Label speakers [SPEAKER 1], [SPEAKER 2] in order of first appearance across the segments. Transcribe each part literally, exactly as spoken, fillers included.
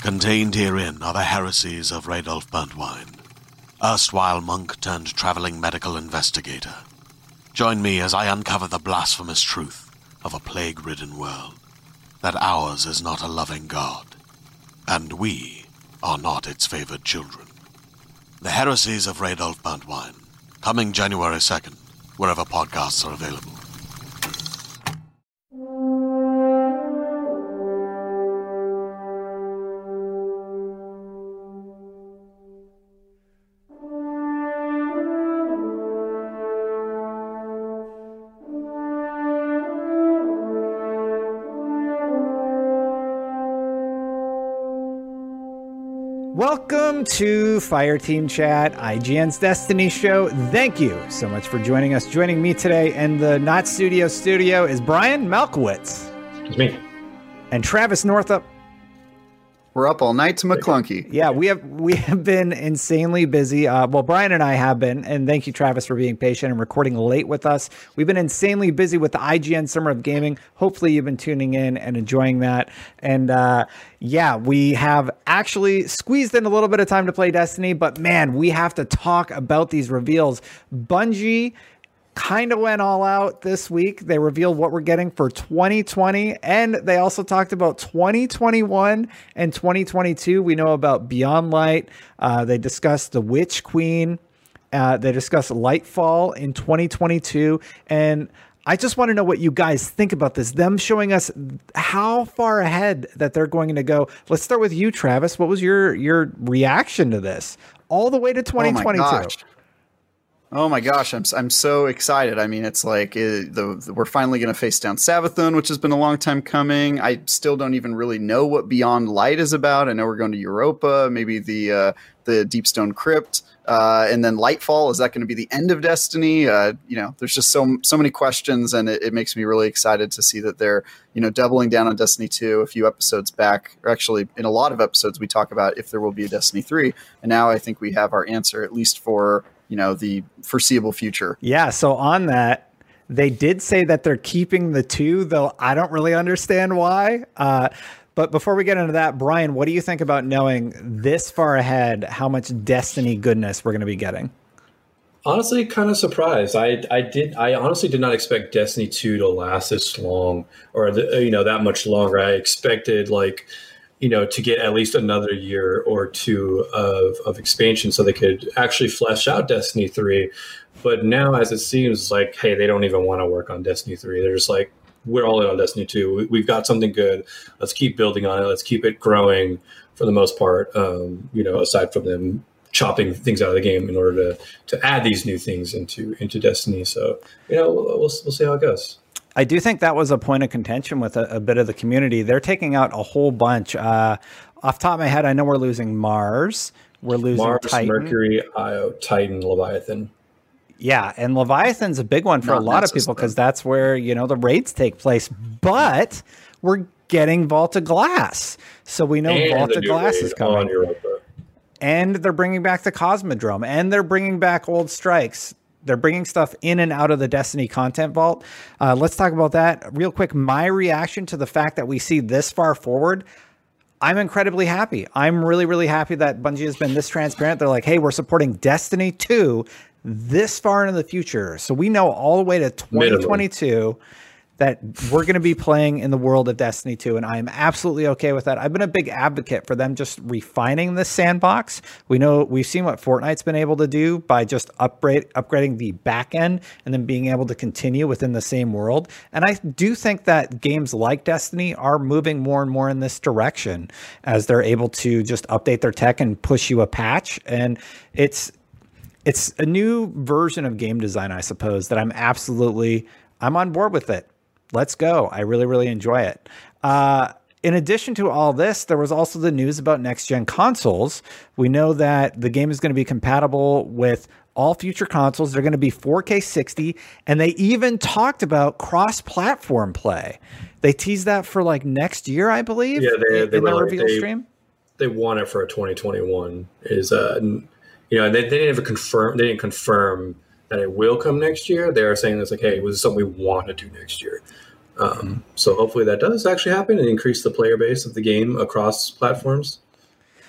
[SPEAKER 1] Contained herein are the heresies of Radolf Burntwine, erstwhile monk turned traveling medical investigator. Join me as I uncover the blasphemous truth of a plague-ridden world, that ours is not a loving God, and we are not its favored children. The heresies of Radolf Burntwine, coming January second, wherever podcasts are available.
[SPEAKER 2] Welcome to Fireteam Chat, I G N's Destiny show. Thank you so much for joining us. Joining me today in the Not Studio studio is Brian Malkowitz.
[SPEAKER 3] It's me.
[SPEAKER 2] And Travis Northup.
[SPEAKER 4] We're up all night to McClunky.
[SPEAKER 2] Yeah, we have we have been insanely busy. Uh, well, Brian and I have been, and thank you, Travis, for being patient and recording late with us. We've been insanely busy with the I G N Summer of Gaming. Hopefully, you've been tuning in and enjoying that. And uh, yeah, we have actually squeezed in a little bit of time to play Destiny, but man, we have to talk about these reveals. Bungie kind of went all out this week. They revealed what we're getting for twenty twenty, and they also talked about twenty twenty-one and twenty twenty-two. We know about Beyond Light. Uh, they discussed the Witch Queen. Uh, they discussed Lightfall in twenty twenty-two, and I just want to know what you guys think about this. Them showing us how far ahead that they're going to go. Let's start with you, Travis. What was your your reaction to this all the way to twenty twenty-two?
[SPEAKER 4] Oh my gosh. Oh my gosh, I'm I'm so excited. I mean, it's like it, the, the we're finally going to face down Savathun, which has been a long time coming. I still don't even really know what Beyond Light is about. I know we're going to Europa, maybe the uh, the Deepstone Crypt, uh, and then Lightfall. Is that going to be the end of Destiny? Uh, you know, there's just so so many questions, and it, it makes me really excited to see that they're you know doubling down on Destiny two. A few episodes back, or actually in a lot of episodes, we talk about if there will be a Destiny three, and now I think we have our answer, at least for you know, the foreseeable future.
[SPEAKER 2] Yeah. So on that, they did say that they're keeping the two, though I don't really understand why. Uh, but before we get into that, Brian, what do you think about knowing this far ahead how much Destiny goodness we're going to be getting?
[SPEAKER 3] Honestly, kind of surprised. I I did. I honestly did not expect Destiny two to last this long, or the, you know that much longer. I expected like. you know, to get at least another year or two of, of expansion so they could actually flesh out Destiny three. But now, as it seems like, hey, they don't even want to work on Destiny three. They're just like, we're all in on Destiny two. We, we've got something good. Let's keep building on it. Let's keep it growing for the most part, um, you know, aside from them chopping things out of the game in order to to add these new things into into Destiny. So, you know, we'll, we'll, we'll see how it goes.
[SPEAKER 2] I do think that was a point of contention with a, a bit of the community. They're taking out a whole bunch. Uh, off the top of my head, I know we're losing Mars. We're losing
[SPEAKER 3] Mars,
[SPEAKER 2] Titan.
[SPEAKER 3] Mercury, Io, Titan, Leviathan.
[SPEAKER 2] Yeah, and Leviathan's a big one for
[SPEAKER 4] Not
[SPEAKER 2] a lot of people because that's where, you know, the raids take place. But we're getting Vault of Glass. So we know
[SPEAKER 3] And
[SPEAKER 2] Vault
[SPEAKER 3] the
[SPEAKER 2] of
[SPEAKER 3] new
[SPEAKER 2] Glass
[SPEAKER 3] raid
[SPEAKER 2] is coming.
[SPEAKER 3] on Europa.
[SPEAKER 2] And they're bringing back the Cosmodrome. And they're bringing back old strikes. They're bringing stuff in and out of the Destiny content vault. Uh, let's talk about that real quick. My reaction to the fact that we see this far forward, I'm incredibly happy. I'm really, really happy that Bungie has been this transparent. They're like, hey, we're supporting Destiny two this far into the future. So we know all the way to twenty twenty-two Minimum. That we're going to be playing in the world of Destiny two, and I'm absolutely okay with that. I've been a big advocate for them just refining this sandbox. We know we've seen what Fortnite's been able to do by just upgrade upgrading the back end and then being able to continue within the same world. And I do think that games like Destiny are moving more and more in this direction as they're able to just update their tech and push you a patch. And it's it's a new version of game design, I suppose, that I'm absolutely I'm on board with it. Let's go. I really, really enjoy it. Uh, in addition to all this, there was also the news about next-gen consoles. We know that the game is going to be compatible with all future consoles. They're going to be four K sixty, and they even talked about cross-platform play. They teased that for like next year, I believe,
[SPEAKER 3] yeah, they,
[SPEAKER 2] in,
[SPEAKER 3] they
[SPEAKER 2] in the
[SPEAKER 3] like,
[SPEAKER 2] reveal
[SPEAKER 3] they,
[SPEAKER 2] stream.
[SPEAKER 3] They want it for a twenty twenty-one. Is uh, you know, they, they didn't even confirm. They didn't confirm that it will come next year. They are saying it's like, hey, this is something we want to do next year. Um, so hopefully that does actually happen and increase the player base of the game across platforms.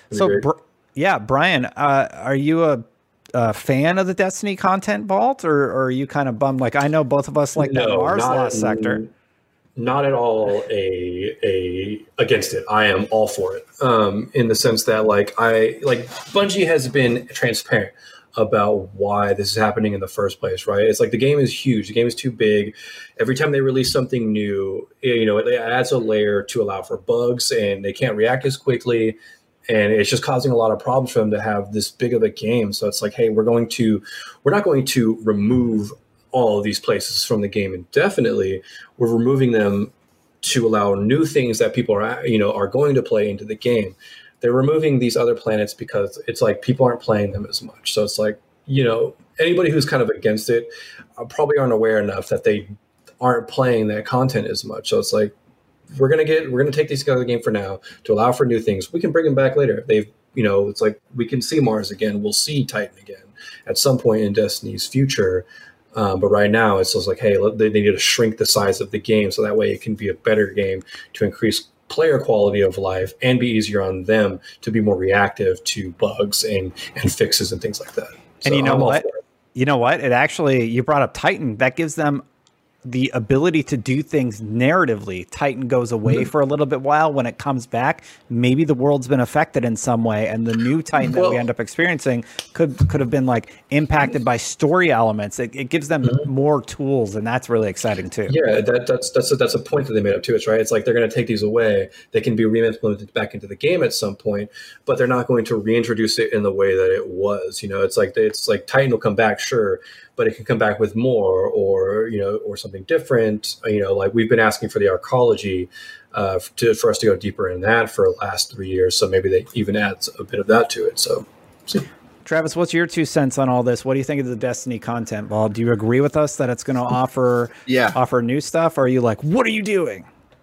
[SPEAKER 2] So, Br- yeah, Brian, uh, are you a, a fan of the Destiny content vault, or, or are you kind of bummed? Like, I know both of us like
[SPEAKER 3] no,
[SPEAKER 2] that Mars
[SPEAKER 3] not,
[SPEAKER 2] Lost sector.
[SPEAKER 3] Not at all a a against it. I am all for it. Um, in the sense that like I like Bungie has been transparent about why this is happening in the first place, right? It's like the game is huge. The game is too big. Every time they release something new, you know, it adds a layer to allow for bugs, and they can't react as quickly. And it's just causing a lot of problems for them to have this big of a game. So it's like, hey, we're going to, we're not going to remove all of these places from the game indefinitely. We're removing them to allow new things that people are, you know, are going to play into the game. They're removing these other planets because it's like people aren't playing them as much. So it's like, you know, anybody who's kind of against it uh, probably aren't aware enough that they aren't playing that content as much. So it's like, we're going to get, we're going to take these out of the game for now to allow for new things. We can bring them back later. They've, you know, it's like we can see Mars again. We'll see Titan again at some point in Destiny's future. Um, but right now it's just like, hey, they, they need to shrink the size of the game so that way it can be a better game to increase player quality of life and be easier on them to be more reactive to bugs and, and fixes and things like that.
[SPEAKER 2] And
[SPEAKER 3] so
[SPEAKER 2] you know
[SPEAKER 3] I'm
[SPEAKER 2] what? You know what? It actually, you brought up Titan. That gives them the ability to do things narratively. Titan goes away mm-hmm. for a little bit while. When it comes back, maybe the world's been affected in some way, and the new Titan well, that we end up experiencing could could have been like impacted by story elements. It, it gives them mm-hmm. more tools, and that's really exciting too.
[SPEAKER 3] Yeah, that, that's that's a, that's a point that they made up too. It's right. It's like they're going to take these away. They can be re-implemented back into the game at some point, but they're not going to reintroduce it in the way that it was. You know, it's like they, it's like Titan will come back, sure, but it can come back with more, or you know, or something different. You know, like we've been asking for the arcology uh, to for us to go deeper in that for the last three years. So maybe they even add a bit of that to it. So, see.
[SPEAKER 2] Travis, what's your two cents on all this? What do you think of the Destiny content vault? Do you agree with us that it's going to offer
[SPEAKER 4] yeah.
[SPEAKER 2] offer new stuff? Or are you like, what are you doing?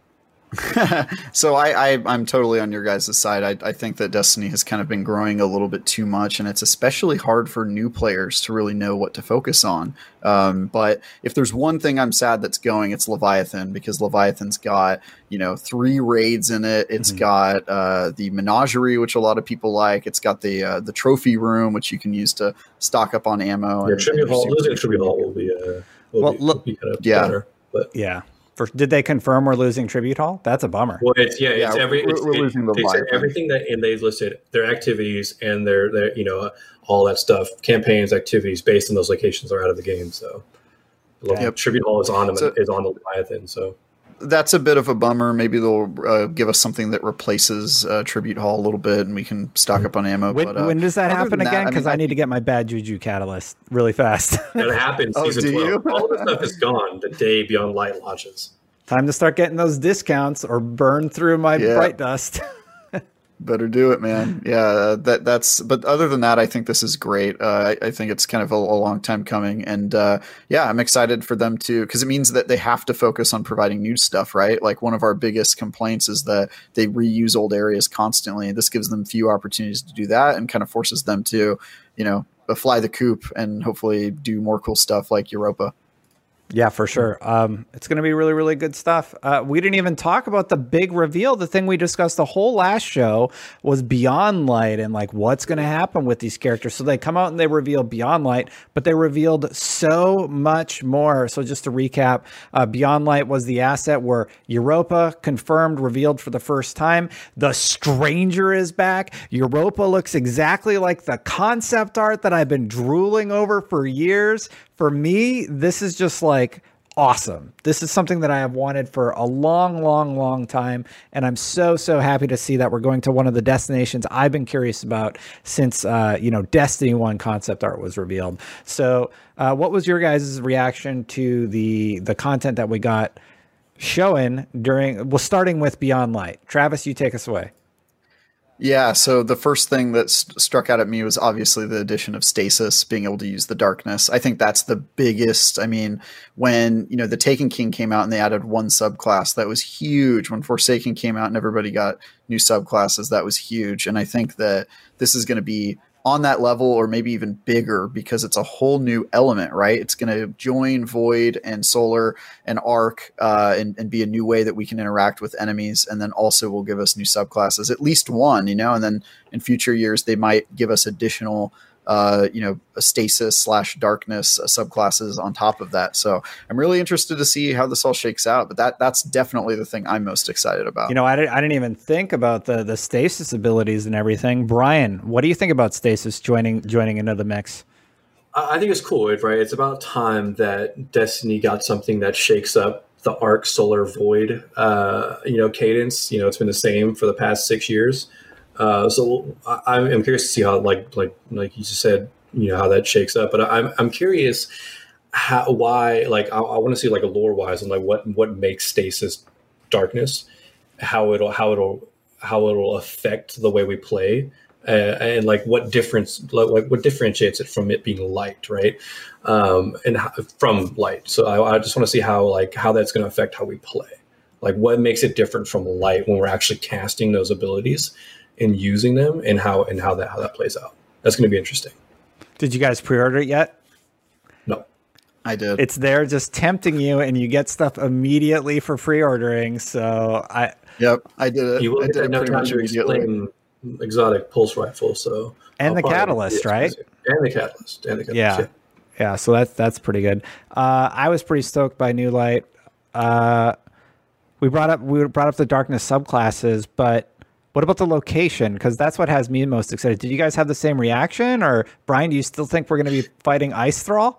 [SPEAKER 4] so I, I, I'm totally on your guys' side. I, I think that Destiny has kind of been growing a little bit too much, and it's especially hard for new players to really know what to focus on. Um, but if there's one thing I'm sad that's going, it's Leviathan, because Leviathan's got, you know, three raids in it. It's mm-hmm. got uh, the menagerie, which a lot of people like. It's got the uh, the trophy room, which you can use to stock up on ammo.
[SPEAKER 3] Yeah,
[SPEAKER 4] and,
[SPEAKER 3] tribute
[SPEAKER 4] and
[SPEAKER 3] hall. Losing a tribute hall will be, uh, will
[SPEAKER 2] well,
[SPEAKER 3] be,
[SPEAKER 2] look,
[SPEAKER 3] will be kind of
[SPEAKER 4] yeah.
[SPEAKER 3] better. But
[SPEAKER 2] yeah. For, did they confirm we're losing Tribute Hall? That's a bummer.
[SPEAKER 3] Well, it's yeah, it's
[SPEAKER 4] yeah,
[SPEAKER 3] every
[SPEAKER 4] we're,
[SPEAKER 3] it's,
[SPEAKER 4] we're
[SPEAKER 3] it,
[SPEAKER 4] losing the
[SPEAKER 3] they said everything that and they've listed their activities and their their you know all that stuff, campaigns, activities based on those locations are out of the game. So, yep. Tribute Hall is on them so, is on the Leviathan. So
[SPEAKER 4] that's a bit of a bummer. Maybe they'll uh, give us something that replaces uh, Tribute Hall a little bit, and we can stock up on ammo.
[SPEAKER 2] When,
[SPEAKER 4] but, uh,
[SPEAKER 2] when does that happen again? Because I, mean, I need
[SPEAKER 4] I,
[SPEAKER 2] to get my bad juju catalyst really fast.
[SPEAKER 3] That happens.
[SPEAKER 4] Oh,
[SPEAKER 3] season
[SPEAKER 4] do
[SPEAKER 3] twelve.
[SPEAKER 4] you?
[SPEAKER 3] All of the stuff is gone the day Beyond Light launches.
[SPEAKER 2] Time to start getting those discounts or burn through my
[SPEAKER 4] yeah.
[SPEAKER 2] bright dust.
[SPEAKER 4] Better do it, man. Yeah, that that's. But other than that, I think this is great. Uh, I, I think it's kind of a, a long time coming, and uh, yeah, I'm excited for them to, because it means that they have to focus on providing new stuff, right? Like one of our biggest complaints is that they reuse old areas constantly. This gives them few opportunities to do that, and kind of forces them to, you know, fly the coop and hopefully do more cool stuff like Europa.
[SPEAKER 2] Yeah, for sure. Um, it's going to be really, really good stuff. Uh, we didn't even talk about the big reveal. The thing we discussed the whole last show was Beyond Light and like what's going to happen with these characters. So they come out and they reveal Beyond Light, but they revealed so much more. So just to recap, uh, Beyond Light was the asset where Europa confirmed, revealed for the first time. The Stranger is back. Europa looks exactly like the concept art that I've been drooling over for years. For me, this is just like awesome. This is something that I have wanted for a long, long, long time. And I'm so, so happy to see that we're going to one of the destinations I've been curious about since, uh, you know, Destiny one concept art was revealed. So uh, what was your guys' reaction to the, the content that we got showing during, well, starting with Beyond Light? Travis, you take us away.
[SPEAKER 4] Yeah, so the first thing that st- struck out at me was obviously the addition of Stasis, being able to use the darkness. I think that's the biggest. I mean, when, you know, the Taken King came out and they added one subclass, that was huge. When Forsaken came out and everybody got new subclasses, that was huge. And I think that this is going to be on that level or maybe even bigger because it's a whole new element, right? It's going to join Void and Solar and Arc uh, and, and be a new way that we can interact with enemies. And then also will give us new subclasses, at least one, you know, and then in future years, they might give us additional Uh, you know, a stasis slash darkness uh, subclasses on top of that. So I'm really interested to see how this all shakes out. But that that's definitely the thing I'm most excited about.
[SPEAKER 2] You know, I didn't, I didn't even think about the the stasis abilities and everything. Brian, what do you think about stasis joining joining into the mix?
[SPEAKER 3] I think it's cool, right? It's about time that Destiny got something that shakes up the Arc Solar Void, uh, you know, cadence. You know, it's been the same for the past six years. Uh, so I, I'm curious to see how, like, like, like you just said, you know, how that shakes up. But I'm, I'm curious how, why, like, I, I want to see like a lore wise and like what, what makes stasis darkness, how it'll, how it'll, how it'll affect the way we play, uh, and like what difference, like what differentiates it from it being light, right? Um, and how, from light. So I, I just want to see how, like, how that's going to affect how we play. Like, what makes it different from light when we're actually casting those abilities and using them, and how and how that how that plays out. That's going to be interesting.
[SPEAKER 2] Did you guys pre-order it yet?
[SPEAKER 3] No,
[SPEAKER 4] I did.
[SPEAKER 2] It's there just tempting you, and you get stuff immediately for pre-ordering. So I
[SPEAKER 4] Yep, I did it.
[SPEAKER 3] You will
[SPEAKER 4] I
[SPEAKER 3] get
[SPEAKER 4] did it
[SPEAKER 3] no
[SPEAKER 4] pretty
[SPEAKER 3] time
[SPEAKER 4] much
[SPEAKER 3] to
[SPEAKER 4] immediately.
[SPEAKER 3] explain exotic pulse rifle. So
[SPEAKER 2] and
[SPEAKER 3] I'll
[SPEAKER 2] the
[SPEAKER 3] probably-
[SPEAKER 2] catalyst, right?
[SPEAKER 3] And the catalyst, and the catalyst.
[SPEAKER 2] Yeah.
[SPEAKER 3] Yeah.
[SPEAKER 2] Yeah, so that's that's pretty good. Uh, I was pretty stoked by New Light. Uh, we brought up we brought up the darkness subclasses, but what about the location? Because that's what has me most excited. Did you guys have the same reaction, or Brian? Do you still think we're going to be fighting Ice Thrall?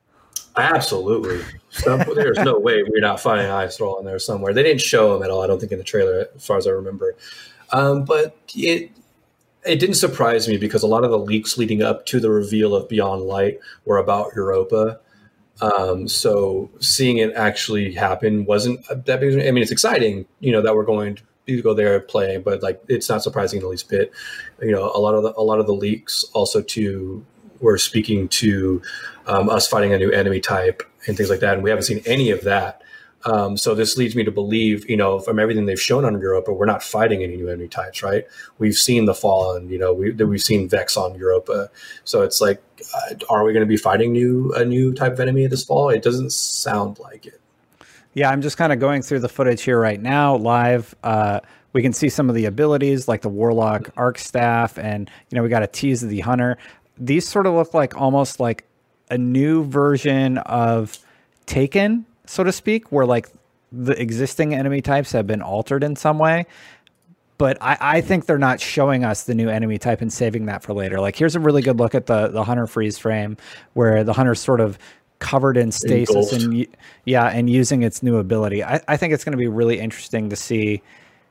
[SPEAKER 3] Absolutely. Some, there's no way we're not finding Ice Thrall in there somewhere. They didn't show him at all, I don't think, in the trailer, as far as I remember. Um, but it it didn't surprise me because a lot of the leaks leading up to the reveal of Beyond Light were about Europa. Um, so seeing it actually happen wasn't that big. I mean, it's exciting, you know, that we're going to go there and play, but like it's not surprising in the least bit. You know, a lot of the a lot of the leaks also to were speaking to um, us fighting a new enemy type and things like that, and we haven't seen any of that. Um, so this leads me to believe, you know, from everything they've shown on Europa, we're not fighting any new enemy types, right? We've seen the Fallen, you know, we, we've seen Vex on Europa. So it's like, uh, are we going to be fighting new a new type of enemy this fall? It doesn't sound like it.
[SPEAKER 2] Yeah, I'm just kind of going through the footage here right now, live. Uh, we can see some of the abilities, like the Warlock Arc Staff, and you know we got a tease of the Hunter. These sort of look like almost like a new version of Taken, so to speak, where like the existing enemy types have been altered in some way. But I, I think they're not showing us the new enemy type and saving that for later. Like here's a really good look at the the Hunter freeze frame, where the Hunter's sort of covered in stasis
[SPEAKER 3] Engulfed.
[SPEAKER 2] and yeah, and using its new ability. I, I think it's going to be really interesting to see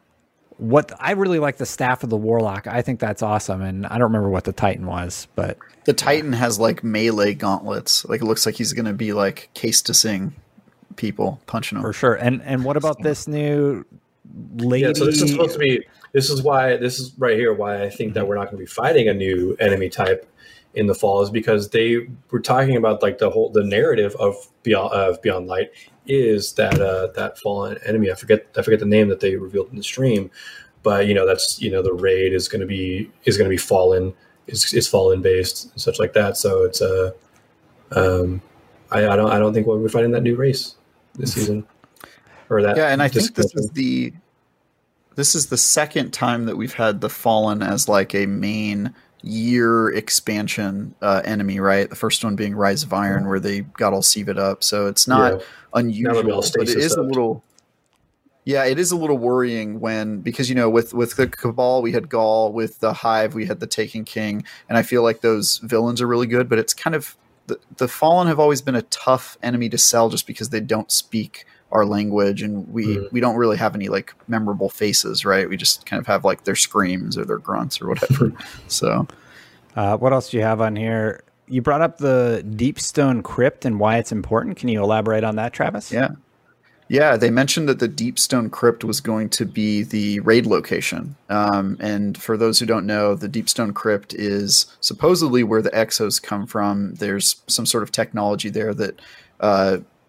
[SPEAKER 2] what I really like the staff of the Warlock. I think that's awesome. And I don't remember what the Titan was, but
[SPEAKER 4] The Titan has like melee gauntlets. Like it looks like he's going to be like castising people, punching them.
[SPEAKER 2] for sure. And and what about this new lady?
[SPEAKER 3] Yeah, so this is supposed to be. This is why. This is right here. Why I think that we're not going to be fighting a new enemy type in the fall is because they were talking about like the whole the narrative of Beyond of Beyond Light is that uh, that fallen enemy. I forget. I forget the name that they revealed in the stream, but you know that's you know the raid is going to be is going to be fallen is is fallen based and such like that. So it's a. Uh, um, I, I don't. I don't think we'll be fighting that new race this season. Or that.
[SPEAKER 4] Yeah, and I
[SPEAKER 3] this
[SPEAKER 4] think this is the this is the second time that we've had the Fallen as like a main year expansion uh, enemy, right? The first one being Rise of Iron, where they got all sieved up. So it's not
[SPEAKER 3] Yeah.
[SPEAKER 4] unusual,
[SPEAKER 3] Now they'll be all
[SPEAKER 4] but it is
[SPEAKER 3] stasis
[SPEAKER 4] a
[SPEAKER 3] up.
[SPEAKER 4] little. Yeah, it is a little worrying when because you know with with the Cabal we had Gaul, with the Hive we had the Taken King, and I feel like those villains are really good, but it's kind of the the Fallen have always been a tough enemy to sell just because they don't speak our language and we
[SPEAKER 3] Mhm.
[SPEAKER 4] we don't really have any like memorable faces, right? We just kind of have like their screams or their grunts or whatever. So
[SPEAKER 2] Uh, what else do you have on here? You brought up the Deepstone Crypt and why it's important. Can you elaborate on that, Travis?
[SPEAKER 4] yeah. Yeah, they mentioned that the Deepstone Crypt was going to be the raid location. Um, and for those who don't know, the Deepstone Crypt is supposedly where the Exos come from. There's some sort of technology there that uh,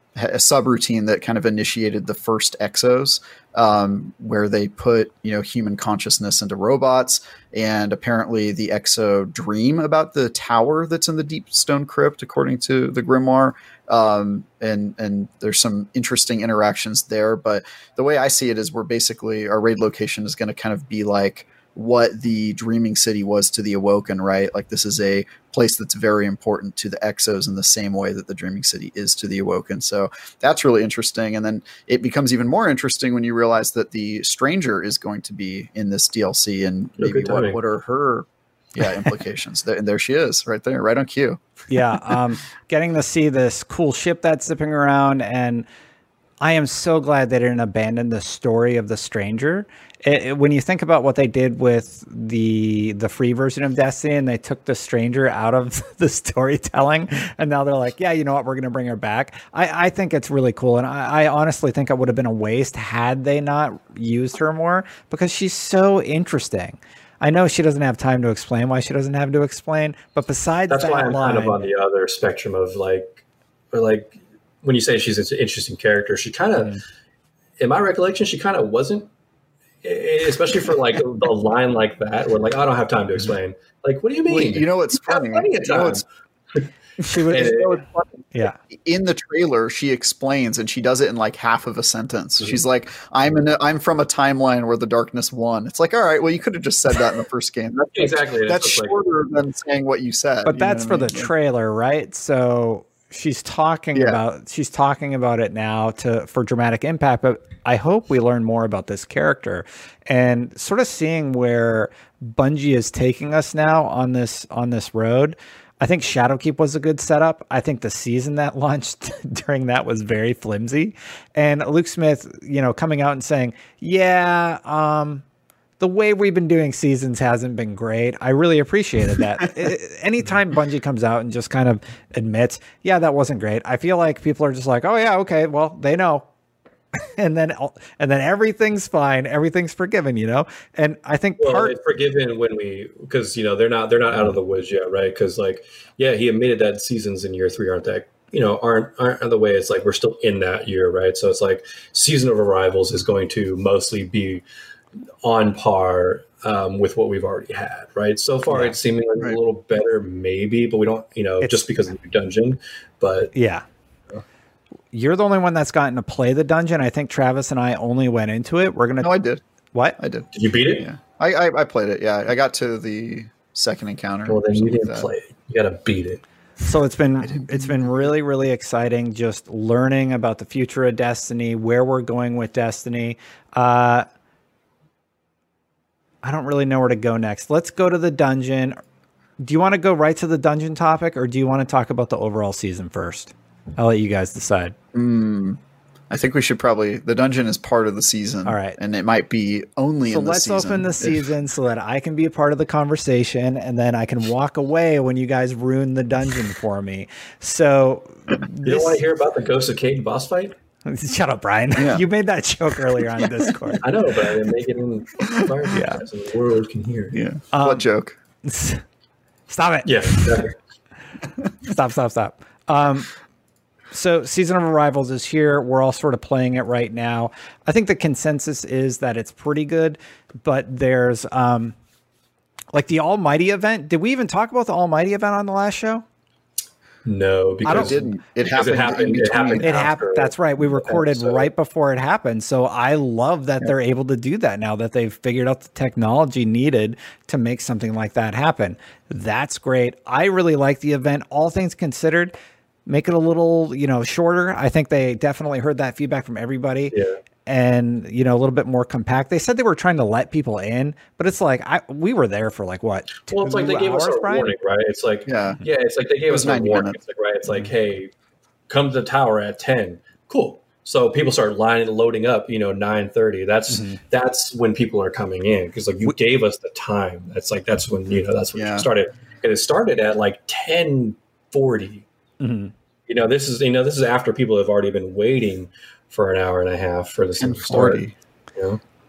[SPEAKER 4] a subroutine that kind of initiated the first Exos, um, where they put, you know, human consciousness into robots. And apparently the Exo dream about the tower that's in the Deep Stone Crypt, according to the Grimoire. Um, and, and there's some interesting interactions there. But the way I see it is we're basically, our raid location is going to kind of be like what the Dreaming City was to the Awoken, right? Like this is a place that's very important to the Exos in the same way that the Dreaming City is to the Awoken. So that's really interesting. And then it becomes even more interesting when you realize that the Stranger is going to be in this D L C, and maybe what, what are her yeah implications. there, and there she is right there, right on cue.
[SPEAKER 2] Yeah. Um, getting to see this cool ship that's zipping around, and I am so glad they didn't abandon the story of the Stranger. It, it, when you think about what they did with the the free version of Destiny, and they took the Stranger out of the storytelling, and now they're like, yeah, you know what, we're going to bring her back. I, I think it's really cool, and I, I honestly think it would have been a waste had they not used her more, because she's so interesting. I know she doesn't have time to explain why she doesn't have to explain, but besides
[SPEAKER 3] that's
[SPEAKER 2] that
[SPEAKER 3] why I'm
[SPEAKER 2] line,
[SPEAKER 3] kind of on the other spectrum of like, or like when you say she's an interesting character, she kind of, mm. in my recollection, she kind of wasn't. Especially for like a line like that, where like, I don't have time to explain. Like, what do you mean?
[SPEAKER 4] Well, you know what's funny?
[SPEAKER 3] You know what's,
[SPEAKER 2] she was,
[SPEAKER 3] it,
[SPEAKER 4] you know funny?
[SPEAKER 2] Yeah.
[SPEAKER 4] In the trailer, she explains, and she does it in like half of a sentence. Mm-hmm. She's like, "I'm in. A, I'm from a timeline where the darkness won." It's like, all right, well, you could have just said that in the first game. That's,
[SPEAKER 3] exactly.
[SPEAKER 4] That's shorter like, than saying what you said.
[SPEAKER 2] But
[SPEAKER 4] you
[SPEAKER 2] that's for
[SPEAKER 4] I mean?
[SPEAKER 2] the trailer, right? So she's talking yeah. about she's talking about it now to for dramatic impact, but I hope we learn more about this character and sort of seeing where Bungie is taking us now on this on this road. I think Shadowkeep was a good setup. I think the season that launched during that was very flimsy, and Luke Smith, you know, coming out and saying, "Yeah, um, the way we've been doing seasons hasn't been great." I really appreciated that. Anytime Bungie comes out and just kind of admits, yeah, that wasn't great, I feel like people are just like, oh yeah, okay, well, they know. and then and then everything's fine, everything's forgiven, you know. And I think
[SPEAKER 3] well,
[SPEAKER 2] part
[SPEAKER 3] it's forgiven when we, because you know they're not they're not out of the woods yet, right? Because like, yeah, he admitted that seasons in year three aren't that, you know, aren't aren't the way. It's like we're still in that year, right? So it's like season of arrivals is going to mostly be on par um, with what we've already had, right? So far, yeah, it's seeming like right. a little better, maybe, but we don't, you know, it's, just because of the dungeon. But
[SPEAKER 2] yeah. You're the only one that's gotten to play the dungeon. I think Travis and I only went into it. We're gonna.
[SPEAKER 4] No, I did.
[SPEAKER 2] What?
[SPEAKER 4] I did.
[SPEAKER 3] Did you beat it?
[SPEAKER 4] Yeah, I, I I played it. Yeah, I got to the second encounter.
[SPEAKER 3] Well, then you didn't like play it. You got to beat it.
[SPEAKER 2] So it's been it's been really really exciting just learning about the future of Destiny, where we're going with Destiny. Uh, I don't really know where to go next. Let's go to the dungeon. Do you want to go right to the dungeon topic, or do you want to talk about the overall season first? I'll let you guys decide.
[SPEAKER 4] Mm, I think we should probably... The dungeon is part of the season.
[SPEAKER 2] All right.
[SPEAKER 4] And it might be only
[SPEAKER 2] so
[SPEAKER 4] in the
[SPEAKER 2] let's
[SPEAKER 4] season.
[SPEAKER 2] let's open the
[SPEAKER 4] if...
[SPEAKER 2] season so that I can be a part of the conversation, and then I can walk away when you guys ruin the dungeon for me. So...
[SPEAKER 3] You this... don't want to hear about the Ghost of Cain boss fight?
[SPEAKER 2] Shut up, Brian. Yeah. You made that joke earlier on Discord.
[SPEAKER 3] I know, but I didn't make it in fire
[SPEAKER 2] yeah.
[SPEAKER 3] so the world can hear.
[SPEAKER 4] Yeah. Um, what joke?
[SPEAKER 2] Stop it.
[SPEAKER 3] Yeah. Exactly.
[SPEAKER 2] stop, stop, stop. Um... So Season of Arrivals is here. We're all sort of playing it right now. I think the consensus is that it's pretty good, but there's um, like the Almighty event. Did we even talk about the Almighty event on the last show?
[SPEAKER 3] No, because
[SPEAKER 4] it didn't. It happened.
[SPEAKER 3] It happened. It happened.
[SPEAKER 2] It happened. That's right. We recorded episode. right before it happened. So I love that yeah. they're able to do that now that they've figured out the technology needed to make something like that happen. That's great. I really like the event. All things considered, make it a little, you know, shorter. I think they definitely heard that feedback from everybody.
[SPEAKER 3] Yeah.
[SPEAKER 2] And, you know, a little bit more compact. They said they were trying to let people in, but it's like, I we were there for like, what,
[SPEAKER 3] Well, it's like they gave us a
[SPEAKER 2] Brian?
[SPEAKER 3] warning, right? It's like,
[SPEAKER 4] yeah,
[SPEAKER 3] yeah it's like they gave us a warning.
[SPEAKER 4] Minutes.
[SPEAKER 3] It's like, right, it's like, hey, come to the tower at ten. Cool. So people start lining, loading up, you know, nine thirty. That's mm-hmm. that's when people are coming in, because like you we, gave us the time. That's like, that's when, you know, that's when yeah. you started. And it started at like ten forty.
[SPEAKER 2] Mm-hmm.
[SPEAKER 3] You know, this is, you know, this is after people have already been waiting for an hour and a half for the season to start. You know?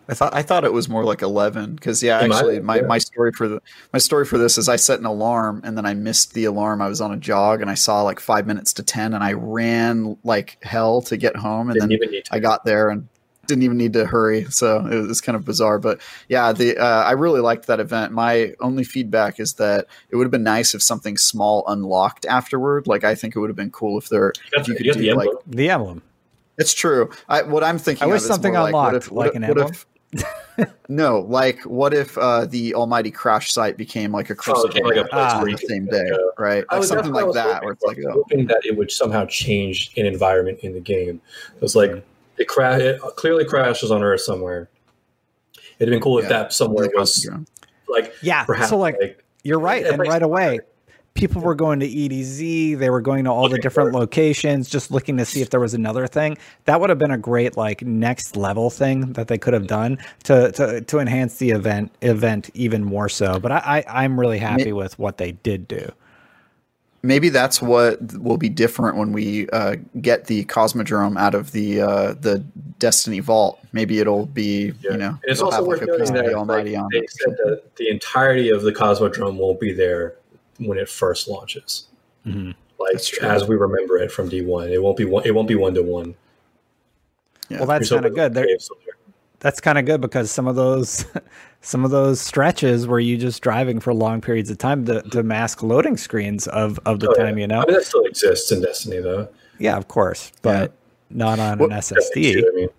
[SPEAKER 4] I thought I thought it was more like eleven because yeah,
[SPEAKER 3] It
[SPEAKER 4] actually
[SPEAKER 3] might-
[SPEAKER 4] my,
[SPEAKER 3] yeah.
[SPEAKER 4] my story for the my story for this is I set an alarm and then I missed the alarm. I was on a jog and I saw like five minutes to ten and I ran like hell to get home and
[SPEAKER 3] Didn't
[SPEAKER 4] then
[SPEAKER 3] even need to.
[SPEAKER 4] I got there and didn't even need to hurry. So it was kind of bizarre, but yeah, the uh, I really liked that event. My only feedback is that it would have been nice if something small unlocked afterward. Like I think it would have been cool if there
[SPEAKER 3] You got
[SPEAKER 4] if you
[SPEAKER 3] the-
[SPEAKER 4] could
[SPEAKER 3] you got
[SPEAKER 4] do
[SPEAKER 3] the
[SPEAKER 4] like
[SPEAKER 3] emblem.
[SPEAKER 2] The emblem.
[SPEAKER 4] it's true. I, what I'm thinking
[SPEAKER 2] I
[SPEAKER 4] of
[SPEAKER 2] wish
[SPEAKER 4] is
[SPEAKER 2] something
[SPEAKER 4] more like, what
[SPEAKER 2] unlocked
[SPEAKER 4] if- what
[SPEAKER 2] like
[SPEAKER 4] if-
[SPEAKER 2] an
[SPEAKER 4] what
[SPEAKER 2] emblem.
[SPEAKER 4] if- no, like what if uh, the Almighty Crash site became like a
[SPEAKER 3] Oh,
[SPEAKER 4] crucible
[SPEAKER 3] okay, like a
[SPEAKER 4] map
[SPEAKER 2] place
[SPEAKER 4] on
[SPEAKER 2] where
[SPEAKER 3] you
[SPEAKER 4] the
[SPEAKER 3] could
[SPEAKER 4] same
[SPEAKER 3] like,
[SPEAKER 4] day,
[SPEAKER 3] uh,
[SPEAKER 4] right?
[SPEAKER 3] I
[SPEAKER 4] Like
[SPEAKER 3] was
[SPEAKER 4] something
[SPEAKER 3] that's what
[SPEAKER 4] like
[SPEAKER 3] I was
[SPEAKER 4] that, where it's
[SPEAKER 3] hoping
[SPEAKER 4] like,
[SPEAKER 3] for.
[SPEAKER 4] oh,
[SPEAKER 3] hoping that it would somehow change an environment in the game. It was like it, cra- it clearly crashes on Earth somewhere. It'd have been cool if
[SPEAKER 4] Yeah.
[SPEAKER 3] that somewhere
[SPEAKER 4] the
[SPEAKER 3] was
[SPEAKER 4] Cosmodrome.
[SPEAKER 3] like
[SPEAKER 2] Yeah.
[SPEAKER 3] perhaps
[SPEAKER 2] So like,
[SPEAKER 3] like
[SPEAKER 2] you're right.
[SPEAKER 3] Yeah,
[SPEAKER 2] And
[SPEAKER 3] like-
[SPEAKER 2] right away, people were going to E D Z. They were going to all the
[SPEAKER 3] Looking
[SPEAKER 2] different
[SPEAKER 3] for it.
[SPEAKER 2] locations, just looking to see if there was another thing. That would have been a great like next level thing that they could have done to to, to enhance the event event even more so. But I, I I'm really happy with what they did do.
[SPEAKER 4] maybe that's what will be different when we uh, get the Cosmodrome out of the uh, the Destiny Vault. Maybe it'll be
[SPEAKER 3] Yeah.
[SPEAKER 4] you know
[SPEAKER 3] And it's
[SPEAKER 4] it'll
[SPEAKER 3] also
[SPEAKER 4] have,
[SPEAKER 3] worth
[SPEAKER 4] like, a
[SPEAKER 3] noting
[SPEAKER 4] piece of
[SPEAKER 3] that
[SPEAKER 4] the
[SPEAKER 3] like,
[SPEAKER 4] Almighty on
[SPEAKER 3] they
[SPEAKER 4] it.
[SPEAKER 3] said that the entirety of the Cosmodrome won't be there when it first launches.
[SPEAKER 2] Mhm.
[SPEAKER 3] Like
[SPEAKER 4] That's true.
[SPEAKER 3] as we remember it from D one, it won't be one. It won't be one to one.
[SPEAKER 4] Yeah.
[SPEAKER 2] Well, that's kind of good. They're, that's kind of good because some of those some of those stretches where you just driving for long periods of time to, to mask loading screens of, of the
[SPEAKER 3] Oh,
[SPEAKER 2] time,
[SPEAKER 3] yeah.
[SPEAKER 2] you know?
[SPEAKER 3] I mean, that still exists in Destiny, though.
[SPEAKER 2] Yeah, of course, but not on
[SPEAKER 4] What-
[SPEAKER 2] an S S D,
[SPEAKER 3] I mean,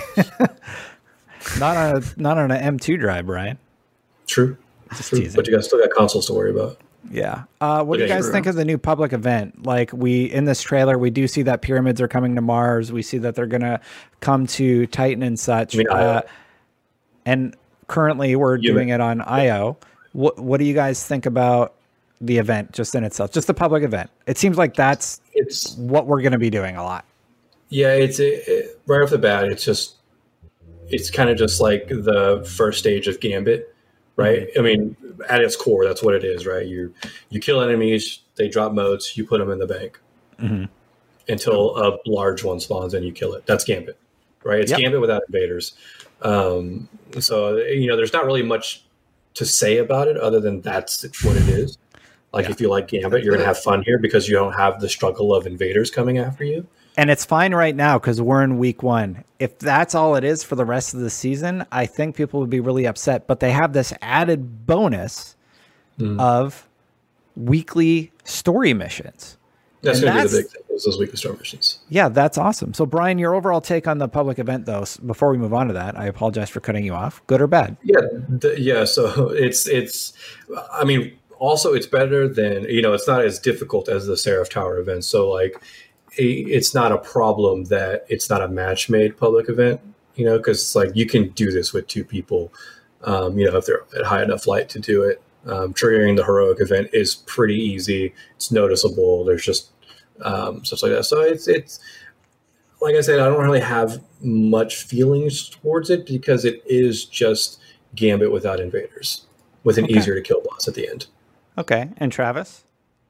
[SPEAKER 2] not on a, not on an M two drive, Brian.
[SPEAKER 3] true.
[SPEAKER 2] Just
[SPEAKER 3] true.
[SPEAKER 2] teasing.
[SPEAKER 3] But you guys still got consoles to worry about.
[SPEAKER 2] Yeah. Uh, what do you
[SPEAKER 3] Okay.
[SPEAKER 2] guys think of the new public event? Like we in this trailer, we do see that pyramids are coming to Mars. We see that they're gonna come to Titan and such.
[SPEAKER 3] I mean, I O.
[SPEAKER 2] uh, and currently, we're
[SPEAKER 3] You
[SPEAKER 2] doing
[SPEAKER 3] mean-
[SPEAKER 2] it on I O. What What do you guys think about the event just in itself, just the public event? It seems like that's
[SPEAKER 3] It's
[SPEAKER 2] what we're gonna be doing a lot.
[SPEAKER 3] yeah. It's it, it- right off the bat. It's just it's kind of just like the first stage of Gambit, right? I mean, at its core, that's what it is, right? You you kill enemies, they drop motes, you put them in the bank
[SPEAKER 2] Mhm.
[SPEAKER 3] until a large one spawns and you kill it. That's Gambit, right? It's
[SPEAKER 2] Yep.
[SPEAKER 3] Gambit without invaders. Um, so you know, there's not really much to say about it other than that's what it is. Like
[SPEAKER 2] Yeah.
[SPEAKER 3] if you like Gambit, you're gonna have fun here because you don't have the struggle of invaders coming after you.
[SPEAKER 2] And it's fine right now because we're in week one. If that's all it is for the rest of the season, I think people would be really upset. But they have this added bonus
[SPEAKER 3] Mm.
[SPEAKER 2] of weekly story missions.
[SPEAKER 3] That's
[SPEAKER 2] And
[SPEAKER 3] going to be the
[SPEAKER 2] that's-
[SPEAKER 3] big thing, is those weekly star missions.
[SPEAKER 2] Yeah, that's awesome. So, Brian, your overall take on the public event, though, s- before we move on to that, I apologize for cutting you off. Good or bad?
[SPEAKER 3] Yeah, the, yeah. So it's it's. I mean, also it's better than you know. It's not as difficult as the Seraph Tower event. So like, it, it's not a problem that it's not a match made public event. You know, because like you can do this with two people. Um, you know, if they're at high enough light to do it. Um, triggering the heroic event is pretty easy. It's noticeable. There's just um, stuff like that. So it's it's like I said, I don't really have much feelings towards it because it is just Gambit without invaders, with an
[SPEAKER 2] Okay.
[SPEAKER 3] easier to kill boss at the end.
[SPEAKER 2] Okay. And Travis?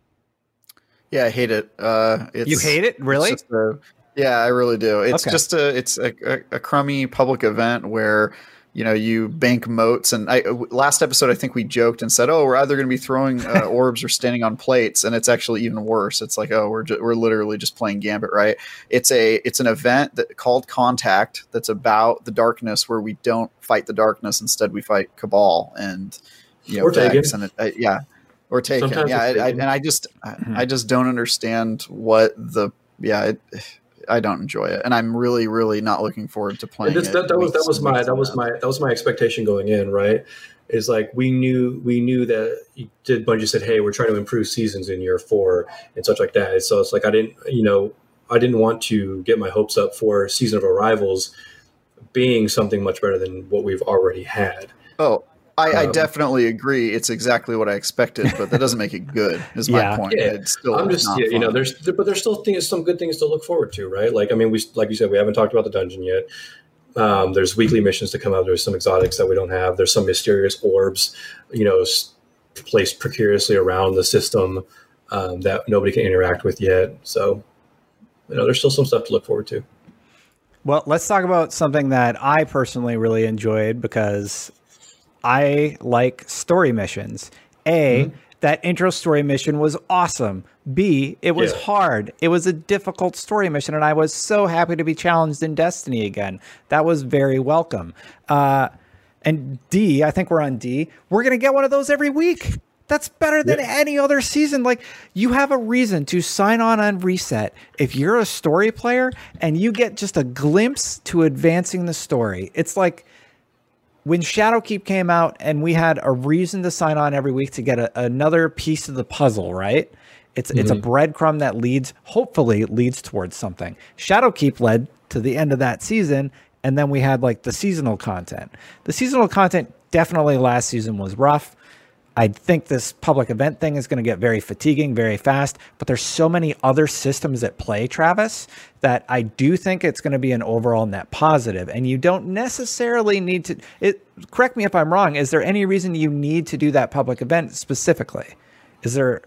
[SPEAKER 4] Yeah, I hate it. Uh, it's,
[SPEAKER 2] You hate it? Really?
[SPEAKER 4] it's just a- yeah, I really do. It's
[SPEAKER 2] Okay.
[SPEAKER 4] just a it's a, a, a crummy public event where you know you bank moats. And I last episode I think we joked and said, oh, we're either going to be throwing uh, orbs or standing on plates, and it's actually even worse. It's like, oh, we're ju- we're literally just playing Gambit, right? It's a it's an event that called Contact that's about the darkness, where we don't fight the darkness, instead we fight Cabal and you know
[SPEAKER 3] Or Taken.
[SPEAKER 4] Vex and it, uh, yeah. Or taken,
[SPEAKER 3] Sometimes
[SPEAKER 4] yeah,
[SPEAKER 3] it's
[SPEAKER 4] I, I,
[SPEAKER 3] Taken.
[SPEAKER 4] and I just, I,
[SPEAKER 2] Mhm.
[SPEAKER 4] I just don't understand what the, yeah, it, I don't enjoy it, and I'm really, really not looking forward to playing
[SPEAKER 3] And this,
[SPEAKER 4] it.
[SPEAKER 3] that, that was that
[SPEAKER 4] weeks
[SPEAKER 3] was
[SPEAKER 4] and
[SPEAKER 3] my
[SPEAKER 4] weeks
[SPEAKER 3] that
[SPEAKER 4] on
[SPEAKER 3] was
[SPEAKER 4] end.
[SPEAKER 3] my that was my expectation going in. Right, is like we knew we knew that you did. Bungie said, "Hey, we're trying to improve seasons in year four and such like that." So it's like I didn't, you know, I didn't want to get my hopes up for Season of Arrivals being something much better than what we've already had.
[SPEAKER 4] Oh, I, I
[SPEAKER 3] Um,
[SPEAKER 4] definitely agree. It's exactly what I expected, but that doesn't make it good. Is my
[SPEAKER 2] Yeah.
[SPEAKER 4] point.
[SPEAKER 3] Yeah.
[SPEAKER 4] It's still
[SPEAKER 3] I'm just,
[SPEAKER 4] not
[SPEAKER 3] yeah, you know,
[SPEAKER 4] fun.
[SPEAKER 3] there's, but there's still things, some good things to look forward to, right? Like, I mean, we, like you said, we haven't talked about the dungeon yet. Um, there's weekly missions to come out. There's some exotics that we don't have. There's some mysterious orbs, you know, s- placed precariously around the system um, that nobody can interact with yet. So, you know, there's still some stuff to look forward to.
[SPEAKER 2] Well, let's talk about something that I personally really enjoyed because I like story missions. A, mm-hmm. that intro story mission was awesome. B, it was yeah. hard. It was a difficult story mission, and I was so happy to be challenged in Destiny again. That was very welcome. Uh, and D, I think we're on D. We're going to get one of those every week. That's better than yeah. any other season. Like, you have a reason to sign on on Reset if you're a story player and you get just a glimpse to advancing the story. It's like when Shadowkeep came out and we had a reason to sign on every week to get a, another piece of the puzzle, right? It's mm-hmm. it's a breadcrumb that leads, hopefully leads towards something. Shadowkeep led to the end of that season, and then we had like the seasonal content. The seasonal content definitely last season was rough. I think this public event thing is going to get very fatiguing very fast, but there's so many other systems at play, Travis, that I do think it's going to be an overall net positive. And you don't necessarily need to, it, correct me if I'm wrong, is there any reason you need to do that public event specifically? Is there...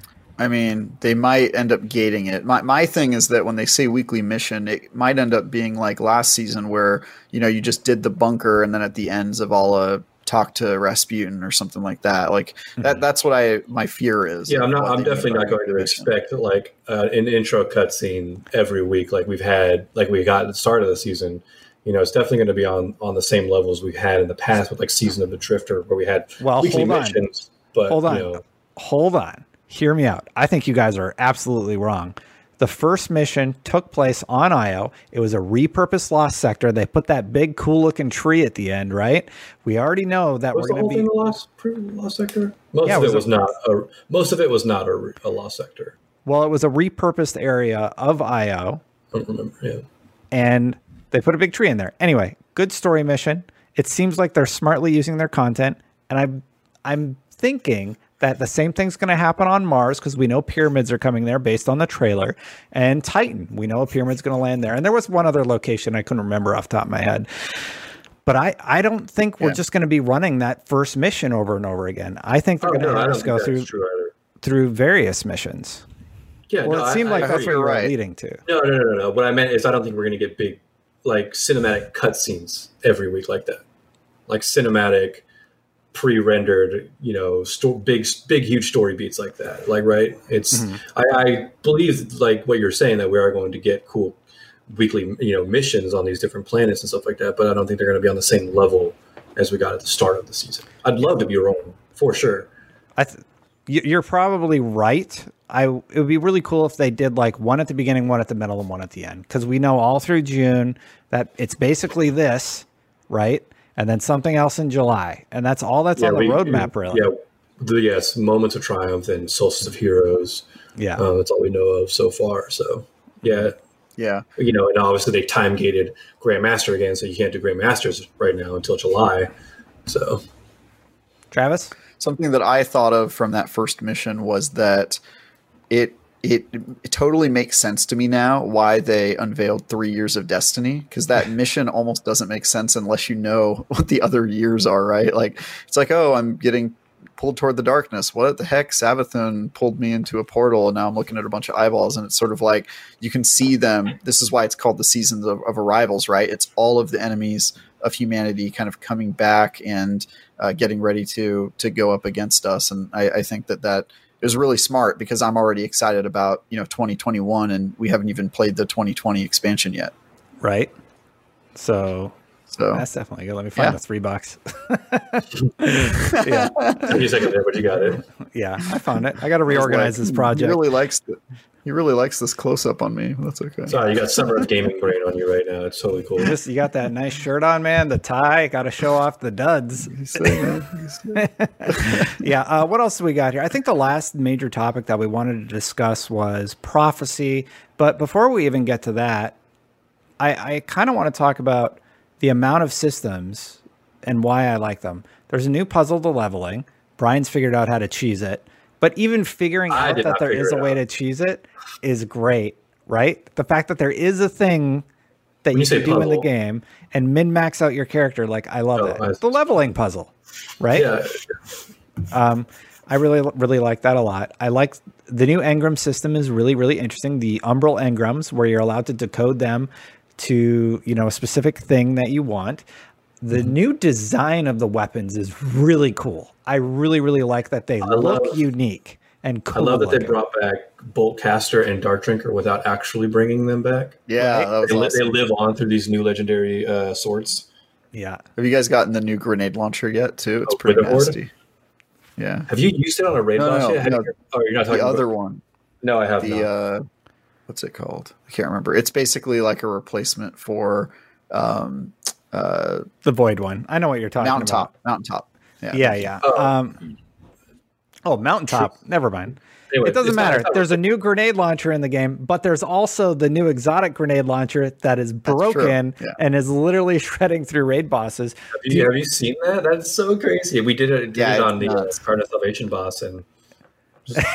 [SPEAKER 4] I mean, they might end up gating it. My my thing is that when they say weekly mission, it might end up being like last season where, you know, you just did the bunker and then at the ends of all a talk to Rasputin or something like that. Like mm-hmm. that that's what I my fear is.
[SPEAKER 3] Yeah, I'm not I'm definitely not going to expect like uh, an intro cutscene every week like we've had like we got at the start of the season. You know, it's definitely going to be on on the same levels we've had in the past with like Season of the Drifter where we had
[SPEAKER 2] well,
[SPEAKER 3] weekly
[SPEAKER 2] hold on.
[SPEAKER 3] missions. But
[SPEAKER 2] hold on.
[SPEAKER 3] You know,
[SPEAKER 2] hold on. Hear me out. I think you guys are absolutely wrong. The first mission took place on Io. It was a repurposed Lost Sector. They put that big, cool-looking tree at the end, right? We already know that
[SPEAKER 3] was
[SPEAKER 2] we're going to be
[SPEAKER 3] the Lost, Lost Sector. Most
[SPEAKER 2] yeah,
[SPEAKER 3] of
[SPEAKER 2] it
[SPEAKER 3] it
[SPEAKER 2] was,
[SPEAKER 3] was a... not. A, most of it was not a, a Lost Sector.
[SPEAKER 2] Well, it was a repurposed area of Io.
[SPEAKER 3] I don't remember. Yeah,
[SPEAKER 2] and they put a big tree in there. Anyway, good story mission. It seems like they're smartly using their content, and I'm I'm thinking that the same thing's going to happen on Mars because we know pyramids are coming there based on the trailer. And Titan, we know a pyramid's going to land there. And there was one other location I couldn't remember off the top of my head. But I, I don't think we're yeah. just going to be running that first mission over and over again. I think they're oh, going to no, have us go through through various missions.
[SPEAKER 3] Yeah,
[SPEAKER 2] well,
[SPEAKER 3] no,
[SPEAKER 2] it seemed
[SPEAKER 3] I,
[SPEAKER 2] like
[SPEAKER 3] I
[SPEAKER 2] that's what you were
[SPEAKER 4] right.
[SPEAKER 2] leading to.
[SPEAKER 3] No, no, no, no, no. What I meant is I don't think we're going to get big, like cinematic cutscenes every week like that. Like cinematic, pre-rendered, you know, sto- big, big, huge story beats like that. Like, right? It's, mm-hmm. I, I believe, like what you're saying, that we are going to get cool weekly, you know, missions on these different planets and stuff like that. But I don't think they're going to be on the same level as we got at the start of the season. I'd love to be wrong, for sure.
[SPEAKER 2] I, th- you're probably right. I it would be really cool if they did like one at the beginning, one at the middle, and one at the end, because we know all through June that it's basically this, right? And then something else in July. And that's all that's yeah, on the we, roadmap, really.
[SPEAKER 3] Yeah, the, yes, Moments of Triumph and Solstice of Heroes.
[SPEAKER 2] Yeah.
[SPEAKER 3] Um, that's all we know of so far. So, yeah.
[SPEAKER 4] Yeah.
[SPEAKER 3] You know, and obviously they time-gated Grandmaster again, so you can't do Grandmasters right now until July. So.
[SPEAKER 2] Travis?
[SPEAKER 4] Something that I thought of from that first mission was that it It, it totally makes sense to me now why they unveiled three years of Destiny, because that mission almost doesn't make sense unless you know what the other years are, right? Like, it's like, oh, I'm getting pulled toward the darkness. What the heck? Savathun pulled me into a portal, and now I'm looking at a bunch of eyeballs, and it's sort of like you can see them. This is why it's called the Seasons of, of Arrivals, right? It's all of the enemies of humanity kind of coming back and uh, getting ready to to go up against us, and I, I think that that it was really smart because I'm already excited about, you know, twenty twenty-one, and we haven't even played the twenty twenty expansion yet.
[SPEAKER 2] Right. So,
[SPEAKER 4] so
[SPEAKER 2] that's definitely good. Let me find
[SPEAKER 4] yeah.
[SPEAKER 2] the three bucks. yeah.
[SPEAKER 3] Give me a second there, but you got it.
[SPEAKER 2] Yeah, I found it. I got to reorganize
[SPEAKER 4] like,
[SPEAKER 2] this project.
[SPEAKER 4] He really likes the, he really likes this close up on me. That's okay.
[SPEAKER 3] Sorry, you got Summer of Gaming brain on you right now. It's totally cool.
[SPEAKER 2] You, just, you got that nice shirt on, man. The tie. Got to show off the duds. yeah. Uh, what else do we got here? I think the last major topic that we wanted to discuss was prophecy. But before we even get to that, I, I kind of want to talk about the amount of systems and why I like them. There's a new puzzle to leveling. Brian's figured out how to cheese it. But even figuring
[SPEAKER 3] I
[SPEAKER 2] out that there is a way to cheese it is great, right? The fact that there is a thing that when you, you can do puzzle. in the game and min-max out your character, like, I love oh, it. I, the leveling puzzle, right?
[SPEAKER 3] Yeah.
[SPEAKER 2] Um, I really, really like that a lot. I like the new engram system is really, really interesting. The Umbral engrams, where you're allowed to decode them to, you know, a specific thing that you want. The mm-hmm. new design of the weapons is really cool. I really, really like that they I look love, unique and cool.
[SPEAKER 3] I love that
[SPEAKER 2] looking.
[SPEAKER 3] they brought back Boltcaster and Dark Drinker without actually bringing them back.
[SPEAKER 4] Yeah,
[SPEAKER 3] right?
[SPEAKER 4] that was
[SPEAKER 3] they,
[SPEAKER 4] awesome.
[SPEAKER 3] they live on through these new legendary uh, swords.
[SPEAKER 2] Yeah.
[SPEAKER 4] Have you guys gotten the new grenade launcher yet, too? It's
[SPEAKER 3] oh,
[SPEAKER 4] pretty
[SPEAKER 3] Witherhoard?
[SPEAKER 4] nasty. Yeah.
[SPEAKER 3] Have you used it on a raid
[SPEAKER 4] no,
[SPEAKER 3] boss
[SPEAKER 4] no,
[SPEAKER 3] yet?
[SPEAKER 4] No,
[SPEAKER 3] you, oh, you're not talking
[SPEAKER 4] the
[SPEAKER 3] about
[SPEAKER 4] other one.
[SPEAKER 3] No, I have
[SPEAKER 4] the,
[SPEAKER 3] not.
[SPEAKER 4] Uh, what's it called? I can't remember. It's basically like a replacement for um, uh,
[SPEAKER 2] the Void one. I know what you're talking
[SPEAKER 4] Mountaintop.
[SPEAKER 2] about.
[SPEAKER 4] Mountaintop. Yeah.
[SPEAKER 2] Yeah, yeah.
[SPEAKER 3] Oh,
[SPEAKER 2] um, oh Mountaintop. True. Never mind.
[SPEAKER 3] Anyway,
[SPEAKER 2] it doesn't matter.
[SPEAKER 3] Not,
[SPEAKER 2] there's a new grenade launcher in the game, but there's also the new exotic grenade launcher that is broken yeah. and is literally shredding through raid bosses.
[SPEAKER 3] Have you, you, have you seen that? That's so crazy. We did it, did
[SPEAKER 4] yeah,
[SPEAKER 3] it on the uh, Card of Salvation boss. and. Just,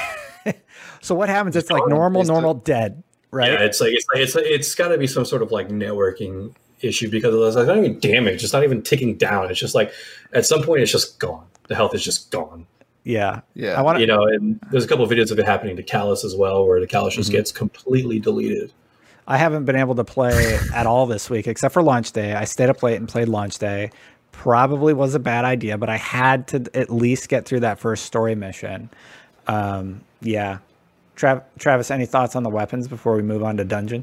[SPEAKER 2] so what happens? It's like normal, normal, dead, right?
[SPEAKER 3] Yeah, it's like it's like it's it's got to be some sort of like networking issue because it's like not even damage. It's not even ticking down. It's just like at some point it's just gone. The health is just gone.
[SPEAKER 2] Yeah,
[SPEAKER 4] yeah.
[SPEAKER 2] I want
[SPEAKER 3] you know, and there's a couple of videos of it happening to Callus as well, where the Callus just mm-hmm. gets completely deleted.
[SPEAKER 2] I haven't been able to play at all this week except for launch day. I stayed up late and played launch day. Probably was a bad idea, but I had to at least get through that first story mission. Um, yeah. Trav- Travis, any thoughts on the weapons before we move on to dungeon?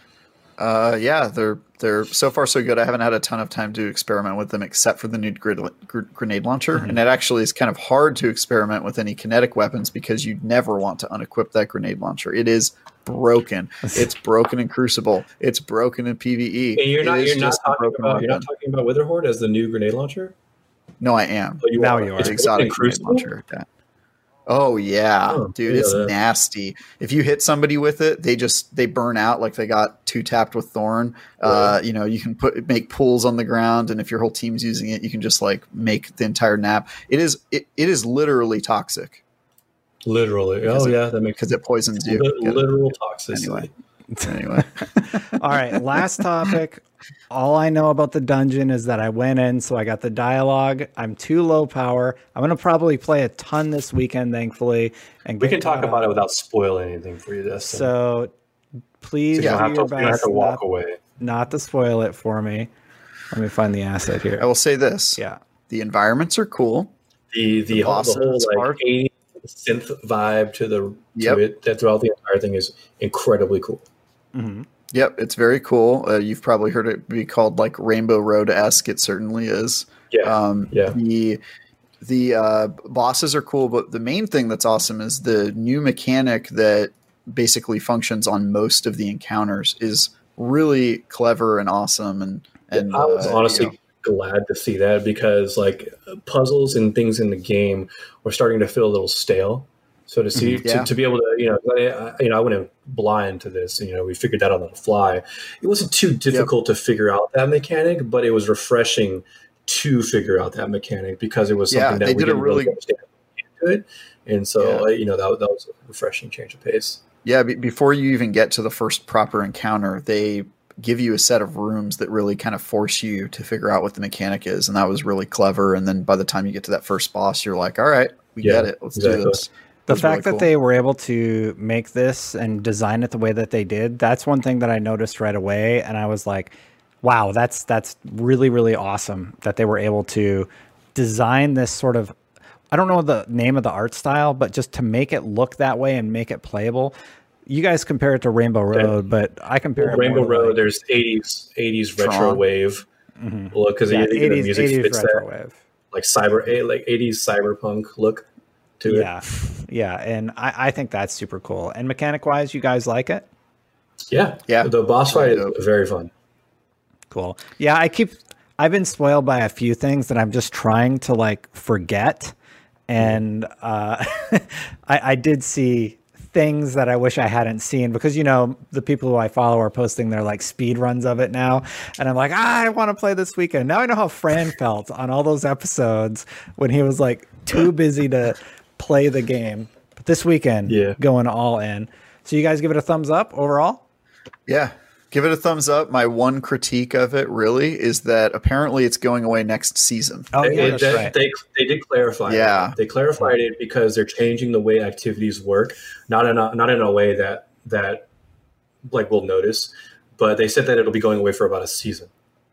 [SPEAKER 4] Uh, yeah, they're they're so far so good. I haven't had a ton of time to experiment with them, except for the new grid, gr- grenade launcher, mm-hmm. and it actually is kind of hard to experiment with any kinetic weapons because you never want to unequip that grenade launcher. It is broken. It's broken in Crucible. It's broken in PvE.
[SPEAKER 3] And you're not
[SPEAKER 4] you're
[SPEAKER 3] not talking about you're not talking about Witherhoard as the new grenade launcher.
[SPEAKER 4] No, I am.
[SPEAKER 3] Oh, you
[SPEAKER 2] now
[SPEAKER 3] are.
[SPEAKER 2] you are.
[SPEAKER 4] It's exotic grenade launcher. Yeah. Oh yeah, oh, dude, it's
[SPEAKER 3] that.
[SPEAKER 4] nasty. If you hit somebody with it, they just they burn out like they got two tapped with Thorn. Right. Uh, you know, you can put make pools on the ground, and if your whole team's using it, you can just like make the entire nap. It is it, it is literally toxic.
[SPEAKER 3] Literally, oh
[SPEAKER 4] it,
[SPEAKER 3] yeah, that makes
[SPEAKER 4] because it poisons you.
[SPEAKER 3] Li- literal toxicity.
[SPEAKER 4] Anyway, anyway.
[SPEAKER 2] All right, last topic. All I know about the dungeon is that I went in, so I got the dialogue. I'm too low power. I'm going to probably play a ton this weekend, thankfully. And
[SPEAKER 3] we can talk about it without spoiling anything for you, Dustin.
[SPEAKER 2] So please
[SPEAKER 3] so you, don't have, to, you don't have to walk
[SPEAKER 2] not,
[SPEAKER 3] away.
[SPEAKER 2] Not to spoil it for me. Let me find the asset here.
[SPEAKER 4] I will say this.
[SPEAKER 2] Yeah.
[SPEAKER 4] The environments are cool.
[SPEAKER 3] The the, the whole, the whole like eighties synth vibe to the to
[SPEAKER 4] yep.
[SPEAKER 3] it that throughout the entire thing is incredibly cool.
[SPEAKER 2] Mm-hmm.
[SPEAKER 4] Yep, it's very cool. Uh, you've probably heard it be called like Rainbow Road-esque. It certainly is.
[SPEAKER 3] Yeah,
[SPEAKER 4] um,
[SPEAKER 3] yeah.
[SPEAKER 4] The the uh, bosses are cool, but the main thing that's awesome is the new mechanic that basically functions on most of the encounters is really clever and awesome. And and
[SPEAKER 3] yeah, I was
[SPEAKER 4] uh,
[SPEAKER 3] honestly
[SPEAKER 4] you know,
[SPEAKER 3] glad to see that because like puzzles and things in the game were starting to feel a little stale. So to see,
[SPEAKER 4] yeah.
[SPEAKER 3] to, to be able to, you know, I, you know, I went in blind to this. You know, we figured that out on the fly. It wasn't too difficult yep. to figure out that mechanic, but it was refreshing to figure out that mechanic because it was something
[SPEAKER 4] yeah,
[SPEAKER 3] that
[SPEAKER 4] they
[SPEAKER 3] we
[SPEAKER 4] did
[SPEAKER 3] didn't
[SPEAKER 4] a really
[SPEAKER 3] really understand into it. And so,
[SPEAKER 4] yeah.
[SPEAKER 3] uh, you know, that that was a refreshing change of pace.
[SPEAKER 4] Yeah, b- before you even get to the first proper encounter, they give you a set of rooms that really kind of force you to figure out what the mechanic is, and that was really clever. And then by the time you get to that first boss, you're like, all right, we
[SPEAKER 3] yeah,
[SPEAKER 4] get it. Let's
[SPEAKER 3] exactly.
[SPEAKER 4] do this.
[SPEAKER 2] The fact really cool. that they were able to make this and design it the way that they did, that's one thing that I noticed right away. And I was like, wow, that's that's really, really awesome that they were able to design this sort of, I don't know the name of the art style, but just to make it look that way and make it playable. You guys compare it to Rainbow Road, yeah. but I compare
[SPEAKER 3] well,
[SPEAKER 2] it
[SPEAKER 3] Rainbow
[SPEAKER 2] more
[SPEAKER 3] Road,
[SPEAKER 2] like,
[SPEAKER 3] there's eighties, eighties retro wave.
[SPEAKER 2] Mm-hmm.
[SPEAKER 3] Look, because
[SPEAKER 2] yeah,
[SPEAKER 3] the music fits that.
[SPEAKER 2] Wave.
[SPEAKER 3] Like cyber, like eighties cyberpunk look to
[SPEAKER 2] yeah.
[SPEAKER 3] it.
[SPEAKER 2] Yeah, and I, I think that's super cool. And mechanic-wise, you guys like it?
[SPEAKER 3] Yeah,
[SPEAKER 4] yeah.
[SPEAKER 3] The boss fight is very fun.
[SPEAKER 2] Cool. Yeah, I keep. I've been spoiled by a few things that I'm just trying to like forget, and uh, I, I did see things that I wish I hadn't seen because you know the people who I follow are posting their like speed runs of it now, and I'm like, ah, I want to play this weekend. Now I know how Fran felt on all those episodes when he was like too busy to play the game, but this weekend,
[SPEAKER 3] yeah.
[SPEAKER 2] going all in. So you guys give it a thumbs up overall?
[SPEAKER 4] Yeah, give it a thumbs up. My one critique of it really is that apparently it's going away next season.
[SPEAKER 2] Oh
[SPEAKER 3] they,
[SPEAKER 2] yeah, that's
[SPEAKER 3] they,
[SPEAKER 2] right.
[SPEAKER 3] They they did clarify.
[SPEAKER 4] Yeah,
[SPEAKER 3] it. They clarified it because they're changing the way activities work, not in a, not in a way that that like we'll notice, but they said that it'll be going away for about a season.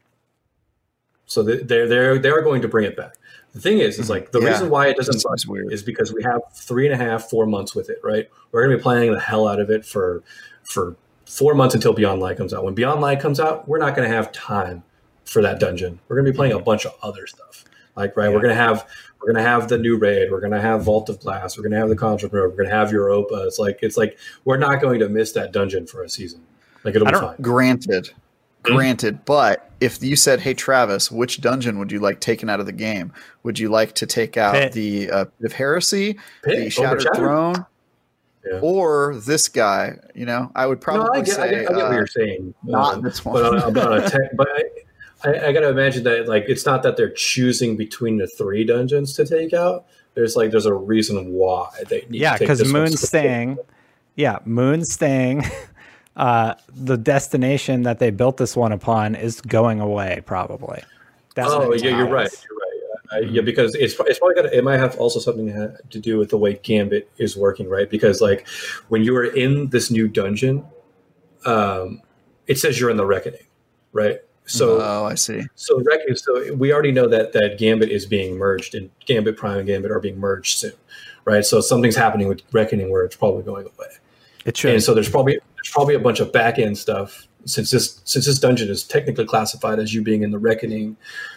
[SPEAKER 3] So they're they're they are going to bring it back. The thing is, is like the
[SPEAKER 4] yeah,
[SPEAKER 3] reason why it doesn't
[SPEAKER 4] that's weird
[SPEAKER 3] is because we have three and a half, four months with it, right? We're going to be playing the hell out of it for for four months until Beyond Light comes out. When Beyond Light comes out, we're not going to have time for that dungeon. We're going to be playing a bunch of other stuff. Like, right, yeah. we're going to have we're going to have the new raid. We're going to have Vault of Glass. We're going to have the Contract Road. We're going to have Europa. It's like it's like we're not going to miss that dungeon for a season. Like it'll be fine.
[SPEAKER 4] Granted. Granted, but if you said, "Hey Travis, which dungeon would you like taken out of the game? Would you like to take out
[SPEAKER 2] Pit.
[SPEAKER 4] the uh, Pit of Heresy,
[SPEAKER 3] Pit,
[SPEAKER 4] the Shattered Throne,
[SPEAKER 3] yeah.
[SPEAKER 4] or this guy?" You know, I would probably
[SPEAKER 3] no, I get,
[SPEAKER 4] say,
[SPEAKER 3] I get, I get
[SPEAKER 4] uh,
[SPEAKER 3] what you're saying.
[SPEAKER 4] Not
[SPEAKER 3] um,
[SPEAKER 4] this one.
[SPEAKER 3] But, on, but, on a tech, but I, I, I got to imagine that like it's not that they're choosing between the three dungeons to take out. There's like there's a reason why they need
[SPEAKER 2] yeah,
[SPEAKER 3] to take
[SPEAKER 2] because
[SPEAKER 3] this one
[SPEAKER 2] Moon's staying. Yeah, Moon's staying. Uh, the destination that they built this one upon is going away, probably. That's
[SPEAKER 3] oh, yeah, you're right. You're right. Uh, yeah, because it's it's probably got it might have also something to do with the way Gambit is working, right? Because like when you are in this new dungeon, um, it says you're in the Reckoning, right? So
[SPEAKER 4] oh, I see.
[SPEAKER 3] So Reckoning. So we already know that that Gambit is being merged, and Gambit Prime and Gambit are being merged soon, right? So something's happening with Reckoning where it's probably going away.
[SPEAKER 2] It should.
[SPEAKER 3] And so there's probably there's probably a bunch of back end stuff since this since this dungeon is technically classified as you being in the Reckoning.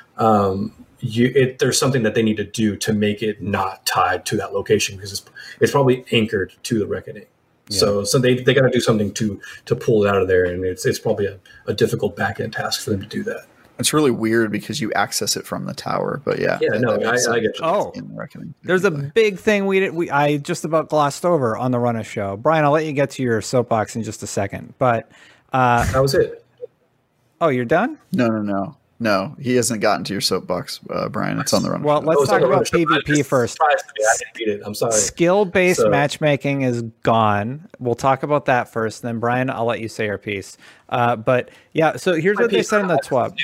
[SPEAKER 3] Um, you it, there's something that they need to do to make it not tied to that location because it's it's probably anchored to the Reckoning. Yeah. So so they, they got to do something to to pull it out of there, and it's it's probably a, a difficult back end task for them to do that.
[SPEAKER 4] It's really weird because you access it from the tower, but yeah.
[SPEAKER 3] Yeah, no, I, I get you.
[SPEAKER 2] Oh,
[SPEAKER 4] in the Reckoning.
[SPEAKER 2] There's a big thing we did. We I just about glossed over on the Run of Show. Brian, I'll let you get to your soapbox in just a second, but uh,
[SPEAKER 3] that was it.
[SPEAKER 2] Oh, you're done?
[SPEAKER 4] No, no, no, no. He hasn't gotten to your soapbox, uh, Brian. It's on the Run.
[SPEAKER 2] Well, let's oh, talk about PvP first.
[SPEAKER 3] I didn't read it. I'm sorry.
[SPEAKER 2] Skill-based so. matchmaking is gone. We'll talk about that first. Then, Brian, I'll let you say your piece. Uh, but yeah, so here's what they said in the T W A B.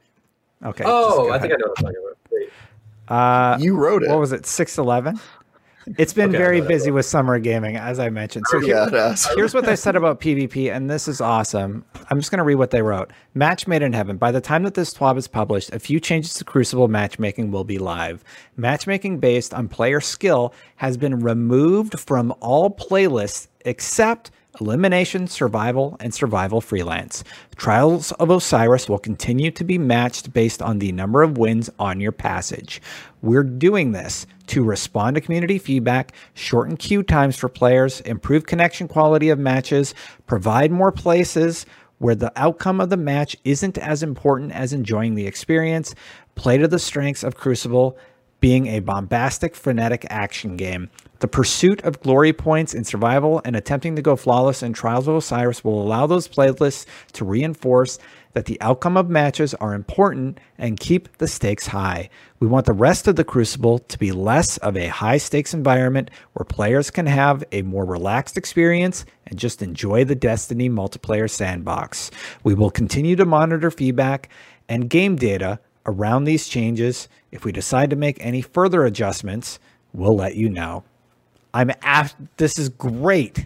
[SPEAKER 2] Okay.
[SPEAKER 3] Oh, I think I know what I'm talking
[SPEAKER 2] about. Uh,
[SPEAKER 4] you wrote it.
[SPEAKER 2] What was it? six eleven. It's been okay, very busy with summer gaming, as I mentioned. So here, yeah, here's what they said about PvP, and this is awesome. I'm just going to read what they wrote. Match made in heaven. By the time that this T W A B is published, a few changes to Crucible matchmaking will be live. Matchmaking based on player skill has been removed from all playlists except Elimination, Survival, and Survival Freelance. Trials of Osiris will continue to be matched based on the number of wins on your passage. We're doing this to respond to community feedback, shorten queue times for players, improve connection quality of matches, provide more places where the outcome of the match isn't as important as enjoying the experience, play to the strengths of Crucible, being a bombastic, frenetic action game. The pursuit of glory points in survival and attempting to go flawless in Trials of Osiris will allow those playlists to reinforce that the outcome of matches are important and keep the stakes high. We want the rest of the Crucible to be less of a high-stakes environment where players can have a more relaxed experience and just enjoy the Destiny multiplayer sandbox. We will continue to monitor feedback and game data around these changes. If we decide to make any further adjustments, we'll let you know. I'm af- this is great.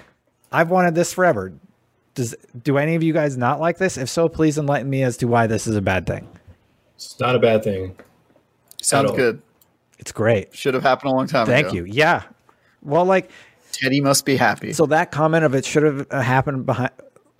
[SPEAKER 2] I've wanted this forever. Does do any of you guys not like this? If so, please enlighten me as to why this is a bad thing.
[SPEAKER 3] It's not a bad thing.
[SPEAKER 4] Sounds good.
[SPEAKER 2] It's great.
[SPEAKER 4] Should have happened a long time
[SPEAKER 2] Thank
[SPEAKER 4] ago.
[SPEAKER 2] Thank you. Yeah. Well, like
[SPEAKER 4] Teddy must be happy.
[SPEAKER 2] So that comment of it should have happened behind.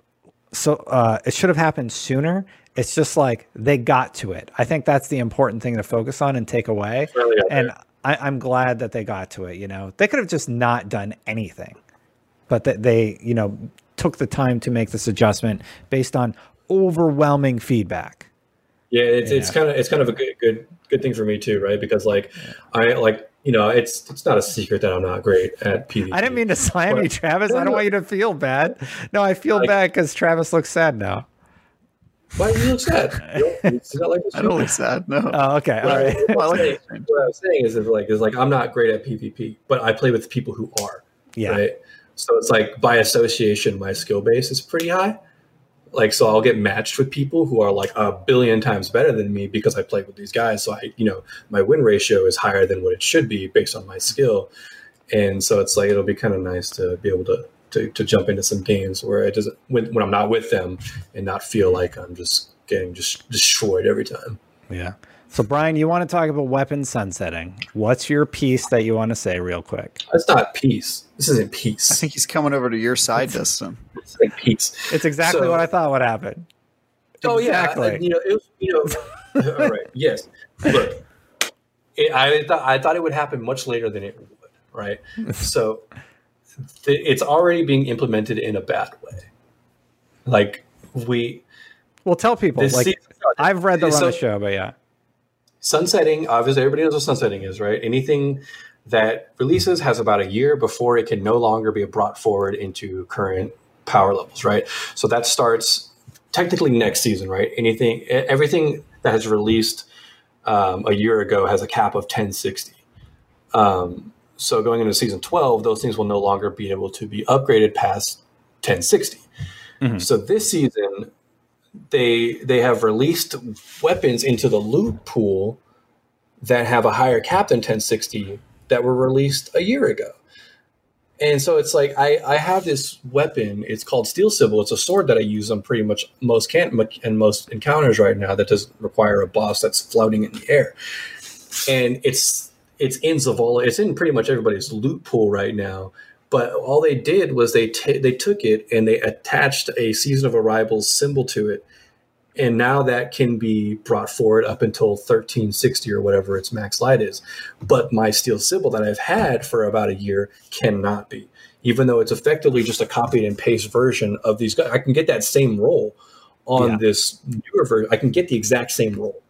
[SPEAKER 2] So uh, it should have happened sooner. It's just like they got to it. I think that's the important thing to focus on and take away.
[SPEAKER 3] Really
[SPEAKER 2] and I, I'm glad that they got to it. You know, they could have just not done anything, but that they, you know, took the time to make this adjustment based on overwhelming feedback.
[SPEAKER 3] Yeah, it's
[SPEAKER 2] yeah.
[SPEAKER 3] it's kind of it's kind of a good good good thing for me too, right? Because like yeah. I like you know it's it's not a secret that I'm not great at PvP.
[SPEAKER 2] I didn't mean to slam but, you, Travis. I don't want you to feel bad. No, I feel like, bad because Travis looks sad now.
[SPEAKER 3] Why do you look sad? You know, it's not like
[SPEAKER 4] I don't look sad. No.
[SPEAKER 2] Oh, okay. All right.
[SPEAKER 3] What, I'm saying, what I'm saying is, is like is like I'm not great at PvP, but I play with people who are.
[SPEAKER 2] Yeah.
[SPEAKER 3] Right. So it's like by association, my skill base is pretty high. Like, so I'll get matched with people who are like a billion times better than me because I play with these guys. So I, you know, my win ratio is higher than what it should be based on my skill. And so it's like, it'll be kind of nice to be able to to, to jump into some games where it doesn't when, when I'm not with them and not feel like I'm just getting just destroyed every time.
[SPEAKER 2] Yeah. So Brian, you want to talk about weapon sunsetting? What's your piece that you want to say real quick?
[SPEAKER 3] It's not peace. This isn't peace.
[SPEAKER 4] I think he's coming over to your side, Dustin.
[SPEAKER 3] It's like peace.
[SPEAKER 2] It's exactly so, what I thought would happen.
[SPEAKER 3] Oh
[SPEAKER 2] exactly.
[SPEAKER 3] yeah, you know, it was, you know. All right. Yes. Look, it, I thought I thought it would happen much later than it would. Right. So th- it's already being implemented in a bad way. Like we.
[SPEAKER 2] Well, tell people. Like season, I've read the run so, of the show, but yeah.
[SPEAKER 3] Sunsetting, obviously everybody knows what sunsetting is, right? Anything that releases has about a year before it can no longer be brought forward into current power levels, right? So that starts technically next season, right? Anything, everything that has released um, a year ago has a cap of ten sixty. Um, so going into season twelve, those things will no longer be able to be upgraded past ten sixty. Mm-hmm. So this season, they they have released weapons into the loot pool that have a higher cap than ten sixty that were released a year ago. And so it's like I, I have this weapon. It's called Steel Sibyl. It's a sword that I use on pretty much most can and most encounters right now that doesn't require a boss that's floating in the air. And it's it's in Zavala. It's in pretty much everybody's loot pool right now. But all they did was they t- they took it and they attached a Season of Arrivals symbol to it. And now that can be brought forward up until thirteen sixty or whatever its max light is. But my Steel Sibyl that I've had for about a year cannot be. Even though it's effectively just a copy and paste version of these guys. I can get that same roll on yeah. this newer version. I can get the exact same roll.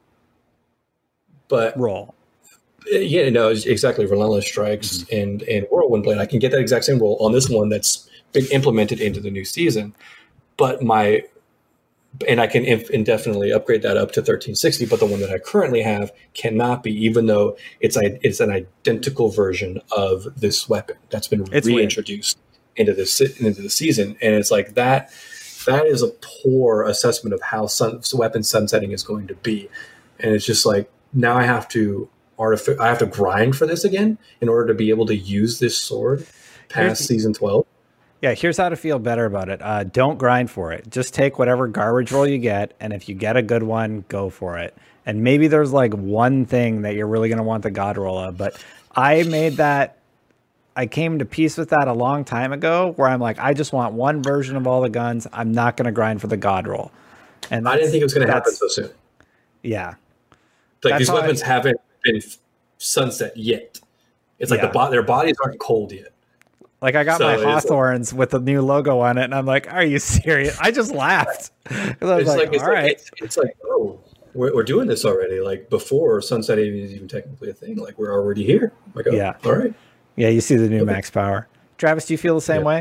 [SPEAKER 3] But
[SPEAKER 2] roll.
[SPEAKER 3] Yeah, no, exactly. Relentless Strikes mm-hmm. and, and Whirlwind Blade. I can get that exact same roll on this one that's been implemented into the new season. But my... And I can indefinitely upgrade that up to thirteen sixty, but the one that I currently have cannot be, even though it's a, it's an identical version of this weapon that's been it's reintroduced weird. into this into the season. And it's like that. That is a poor assessment of how sun, weapon sunsetting is going to be. And it's just like now I have to artific- I have to grind for this again in order to be able to use this sword past season twelve.
[SPEAKER 2] Yeah, here's how to feel better about it. Uh, don't grind for it. Just take whatever garbage roll you get, and if you get a good one, go for it. And maybe there's like one thing that you're really going to want the God roll of, but I made that, I came to peace with that a long time ago, where I'm like, I just want one version of all the guns. I'm not going to grind for the God roll. And
[SPEAKER 3] I didn't think it was going to happen so soon.
[SPEAKER 2] Yeah.
[SPEAKER 3] Like
[SPEAKER 2] that's
[SPEAKER 3] these weapons
[SPEAKER 2] I,
[SPEAKER 3] haven't been sunset yet. It's like yeah. the bo- their bodies aren't cold yet.
[SPEAKER 2] Like I got so my Hawthorns like, with the new logo on it, and I'm like, "Are you serious?" I just laughed. I was
[SPEAKER 3] it's
[SPEAKER 2] like,
[SPEAKER 3] like, it's
[SPEAKER 2] "All
[SPEAKER 3] like,
[SPEAKER 2] right."
[SPEAKER 3] It's, it's like, oh, we're, we're doing this already. Like before sunsetting is even technically a thing. Like we're already here. Like, oh,
[SPEAKER 2] yeah,
[SPEAKER 3] all right.
[SPEAKER 2] Yeah, you see the new okay. max power. Travis, do you feel the same
[SPEAKER 3] yeah.
[SPEAKER 2] way?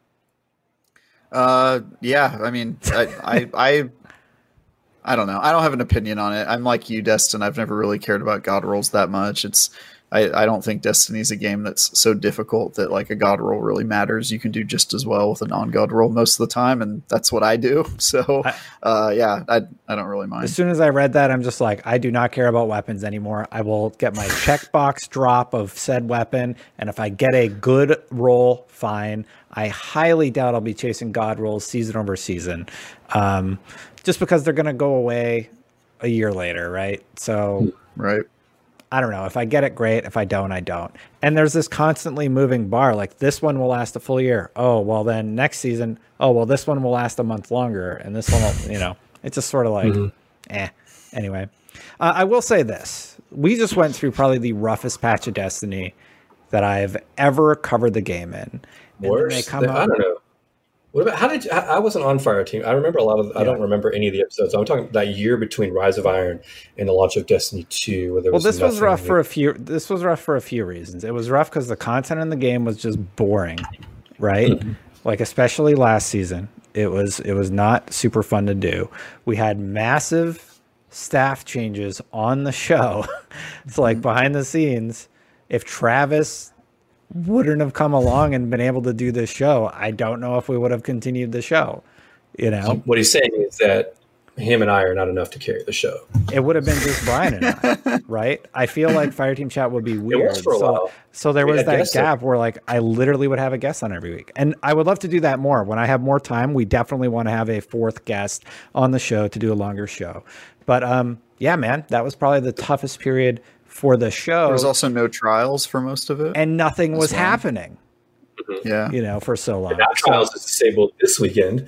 [SPEAKER 4] Uh, yeah. I mean, I, I, I, I don't know. I don't have an opinion on it. I'm like you, Destin. I've never really cared about God rolls that much. It's. I, I don't think Destiny's a game that's so difficult that like a God roll really matters. You can do just as well with a non-God roll most of the time, and that's what I do. So, uh, yeah, I I don't really mind.
[SPEAKER 2] As soon as I read that, I'm just like, I do not care about weapons anymore. I will get my checkbox drop of said weapon, and if I get a good roll, fine. I highly doubt I'll be chasing God rolls season over season, um, just because they're going to go away a year later, right? So,
[SPEAKER 4] right.
[SPEAKER 2] I don't know. If I get it, great. If I don't, I don't. And there's this constantly moving bar. Like this one will last a full year. Oh, well then next season, oh, well this one will last a month longer. And this one will, you know, it's just sort of like, mm-hmm. eh. Anyway, uh, I will say this. We just went through probably the roughest patch of Destiny that I've ever covered the game in.
[SPEAKER 3] Worse? I don't know. What about, how did you, I wasn't on Fire Team. I remember a lot of, yeah. I don't remember any of the episodes. I'm talking that year between Rise of Iron and the launch of Destiny two. Where there
[SPEAKER 2] well,
[SPEAKER 3] was
[SPEAKER 2] this was rough
[SPEAKER 3] new.
[SPEAKER 2] for a few, this was rough for a few reasons. It was rough because the content in the game was just boring, right? Mm-hmm. Like, especially last season, it was, it was not super fun to do. We had massive staff changes on the show. It's like mm-hmm. behind the scenes, if Travis wouldn't have come along and been able to do this show, I don't know if we would have continued the show. You know,
[SPEAKER 3] so what he's saying is that him and I are not enough to carry the show.
[SPEAKER 2] It would have been just Brian and I, right? I feel like Fireteam Chat would be weird.
[SPEAKER 3] It was for a
[SPEAKER 2] so,
[SPEAKER 3] while.
[SPEAKER 2] so there
[SPEAKER 3] We
[SPEAKER 2] was
[SPEAKER 3] had
[SPEAKER 2] that
[SPEAKER 3] guests
[SPEAKER 2] gap where like I literally would have a guest on every week. And I would love to do that more. When I have more time, we definitely want to have a fourth guest on the show to do a longer show. But um, yeah, man, that was probably the toughest period for the show.
[SPEAKER 4] There was also no trials for most of it.
[SPEAKER 2] And nothing was
[SPEAKER 4] well.
[SPEAKER 2] happening,
[SPEAKER 4] Yeah.
[SPEAKER 2] you know, for so long.
[SPEAKER 3] And that trials is disabled this weekend.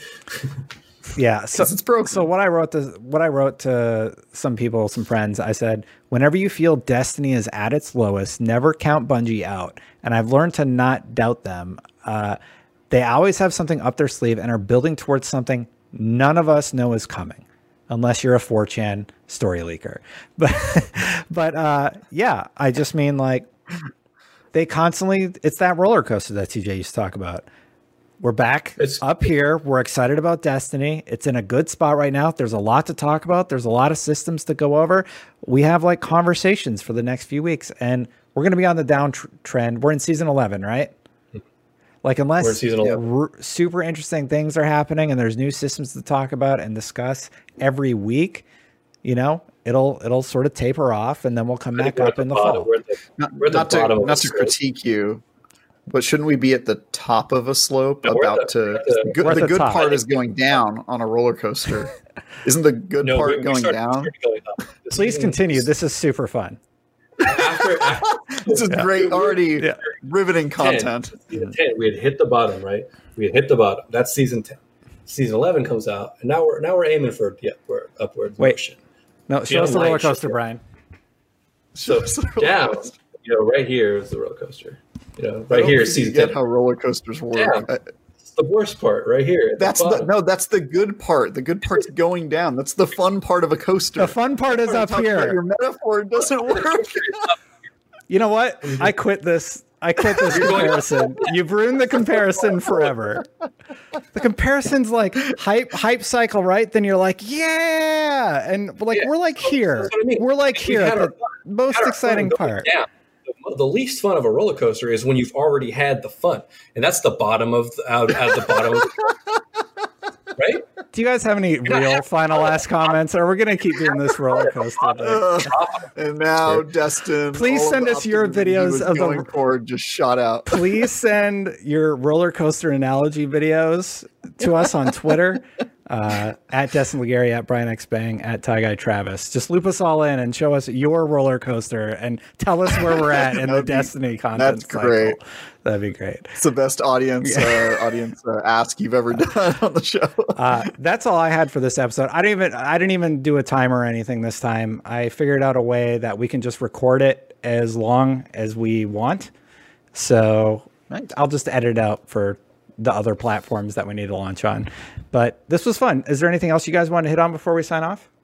[SPEAKER 2] Yeah, so
[SPEAKER 4] it's broken.
[SPEAKER 2] So what I wrote to what I wrote to some people, some friends, I said, whenever you feel Destiny is at its lowest, never count Bungie out. And I've learned to not doubt them. Uh, they always have something up their sleeve and are building towards something none of us know is coming, unless you're a four chan story leaker. But but uh, yeah, I just mean like they constantly. It's that roller coaster that T J used to talk about. We're back
[SPEAKER 3] It's-
[SPEAKER 2] up here. We're excited about Destiny. It's in a good spot right now. There's a lot to talk about. There's a lot of systems to go over. We have like conversations for the next few weeks, and we're going to be on the downtrend. We're in season eleven, right? Like unless
[SPEAKER 3] We're in season eleven.
[SPEAKER 2] r- super interesting things are happening and there's new systems to talk about and discuss every week, you know, it'll it'll sort of taper off, and then we'll come
[SPEAKER 3] I
[SPEAKER 2] back
[SPEAKER 3] think we're
[SPEAKER 2] up
[SPEAKER 3] at the
[SPEAKER 2] in the
[SPEAKER 3] bottom.
[SPEAKER 2] fall.
[SPEAKER 3] We're at the,
[SPEAKER 4] Not,
[SPEAKER 3] we're at the
[SPEAKER 4] not to,
[SPEAKER 3] bottom of
[SPEAKER 4] not
[SPEAKER 3] the
[SPEAKER 4] to
[SPEAKER 3] slope.
[SPEAKER 4] critique you, but shouldn't we be at the top of a slope?
[SPEAKER 3] No, we're at
[SPEAKER 4] about
[SPEAKER 3] the-
[SPEAKER 4] to
[SPEAKER 3] we're at the-
[SPEAKER 4] the good,
[SPEAKER 2] we're at
[SPEAKER 4] the
[SPEAKER 2] the
[SPEAKER 4] good
[SPEAKER 2] top.
[SPEAKER 4] part is going down on a roller coaster. Isn't the good
[SPEAKER 3] No,
[SPEAKER 4] part
[SPEAKER 3] we, we
[SPEAKER 4] going
[SPEAKER 3] started,
[SPEAKER 4] down?
[SPEAKER 3] started going up. This
[SPEAKER 2] Please
[SPEAKER 3] season-
[SPEAKER 2] continue. This is super fun.
[SPEAKER 3] After, after
[SPEAKER 4] This is great, already
[SPEAKER 2] Yeah.
[SPEAKER 4] riveting
[SPEAKER 3] ten,
[SPEAKER 4] content.
[SPEAKER 3] season ten, we had hit the bottom, right? We had hit the bottom. That's season ten. Season eleven comes out, and now we're now we're aiming for the upward upward
[SPEAKER 2] Wait.
[SPEAKER 3] motion.
[SPEAKER 2] No, show
[SPEAKER 3] Yeah,
[SPEAKER 2] us the
[SPEAKER 3] light
[SPEAKER 2] roller
[SPEAKER 3] should
[SPEAKER 2] coaster,
[SPEAKER 3] go.
[SPEAKER 2] Brian.
[SPEAKER 3] So
[SPEAKER 4] It's the roller
[SPEAKER 3] down,
[SPEAKER 4] coaster.
[SPEAKER 3] you know, right here is the roller coaster. You know,
[SPEAKER 4] I
[SPEAKER 3] right
[SPEAKER 4] don't
[SPEAKER 3] here
[SPEAKER 4] think
[SPEAKER 3] is
[SPEAKER 4] you
[SPEAKER 3] season
[SPEAKER 4] get
[SPEAKER 3] ten.
[SPEAKER 4] how roller coasters work.
[SPEAKER 3] Down.
[SPEAKER 4] I-
[SPEAKER 3] It's the worst part, right here. at the
[SPEAKER 4] That's the,
[SPEAKER 3] bottom.
[SPEAKER 4] no, that's the good part. The good part's going down. That's the fun part of a coaster.
[SPEAKER 2] The fun part is up
[SPEAKER 4] Talk about
[SPEAKER 2] here.
[SPEAKER 4] Your metaphor doesn't work.
[SPEAKER 2] You know what? I quit this. I quit this comparison. You've ruined the comparison forever. The comparison's like hype, hype cycle, right? Then you're like, yeah, and like
[SPEAKER 3] Yeah.
[SPEAKER 2] we're like here.
[SPEAKER 3] That's what I mean.
[SPEAKER 2] We're like
[SPEAKER 3] We
[SPEAKER 2] here
[SPEAKER 3] had
[SPEAKER 2] at
[SPEAKER 3] our
[SPEAKER 2] the
[SPEAKER 3] fun.
[SPEAKER 2] most
[SPEAKER 3] Had our
[SPEAKER 2] exciting
[SPEAKER 3] fun going
[SPEAKER 2] part.
[SPEAKER 3] down. The, the least fun of a roller coaster is when you've already had the fun, and that's the bottom of the, out at the bottom. Of the, right?
[SPEAKER 2] Do you guys have any real final last comments, or we're gonna keep doing this roller coaster thing?
[SPEAKER 4] Ugh. and now, Destin.
[SPEAKER 2] Please
[SPEAKER 4] all of
[SPEAKER 2] send
[SPEAKER 4] the
[SPEAKER 2] us your
[SPEAKER 4] optimism he
[SPEAKER 2] videos
[SPEAKER 4] was
[SPEAKER 2] of the-
[SPEAKER 4] going forward just shot out.
[SPEAKER 2] Please send your roller coaster analogy videos to us on Twitter, uh, at Destin Legary, at Brian X Bang, at Ty Guy Travis. Just loop us all in and show us your roller coaster and tell us where we're at in the
[SPEAKER 4] That'd be-
[SPEAKER 2] Destiny content
[SPEAKER 4] that's
[SPEAKER 2] cycle.
[SPEAKER 4] great.
[SPEAKER 2] That'd be great.
[SPEAKER 4] It's the best audience uh, audience uh, ask you've ever done on the show.
[SPEAKER 2] Uh, that's all I had for this episode. I didn't even I didn't even do a timer or anything this time. I figured out a way that we can just record it as long as we want. So
[SPEAKER 4] Nice.
[SPEAKER 2] I'll just edit it out for the other platforms that we need to launch on. But this was fun. Is there anything else you guys want to hit on before we sign off?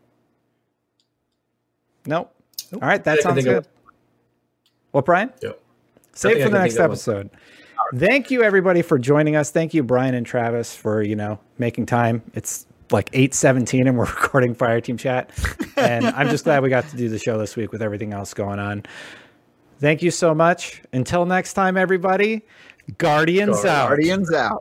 [SPEAKER 2] Nope. All right, that
[SPEAKER 3] I can
[SPEAKER 2] sounds
[SPEAKER 3] think
[SPEAKER 2] good.
[SPEAKER 3] of-
[SPEAKER 2] Well, Brian?
[SPEAKER 3] Yeah.
[SPEAKER 2] Save
[SPEAKER 3] Nothing
[SPEAKER 2] it for
[SPEAKER 3] I
[SPEAKER 2] the
[SPEAKER 3] can
[SPEAKER 2] next
[SPEAKER 3] think of.
[SPEAKER 2] episode. Thank you, everybody, for joining us. Thank you, Brian and Travis, for you know making time. It's like eight seventeen, and we're recording Fireteam Chat, and I'm just glad we got to do the show this week with everything else going on. Thank you so much. Until next time, everybody. Guardians out.
[SPEAKER 4] Guardians out.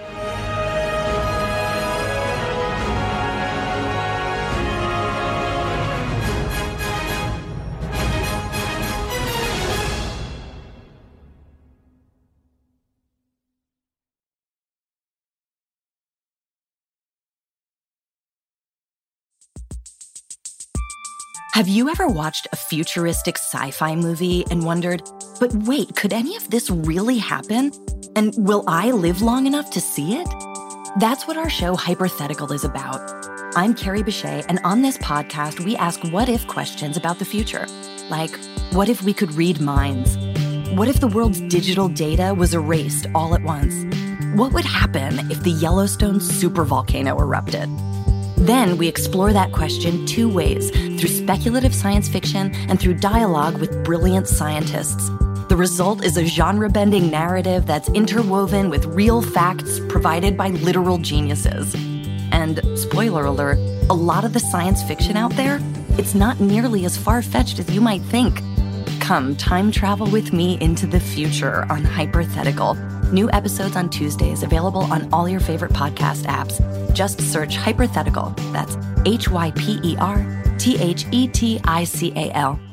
[SPEAKER 5] Have you ever watched a futuristic sci-fi movie and wondered, but wait, could any of this really happen? And will I live long enough to see it? That's what our show Hypothetical is about. I'm Carrie Bechet, and on this podcast, we ask what-if questions about the future. Like, what if we could read minds? What if the world's digital data was erased all at once? What would happen if the Yellowstone supervolcano erupted? Then we explore that question two ways, through speculative science fiction and through dialogue with brilliant scientists. The result is a genre-bending narrative that's interwoven with real facts provided by literal geniuses. And, spoiler alert, a lot of the science fiction out there, it's not nearly as far-fetched as you might think. Come time travel with me into the future on Hypothetical, New episodes on Tuesdays available on all your favorite podcast apps. Just search Hypothetical. That's H Y P E R T H E T I C A L.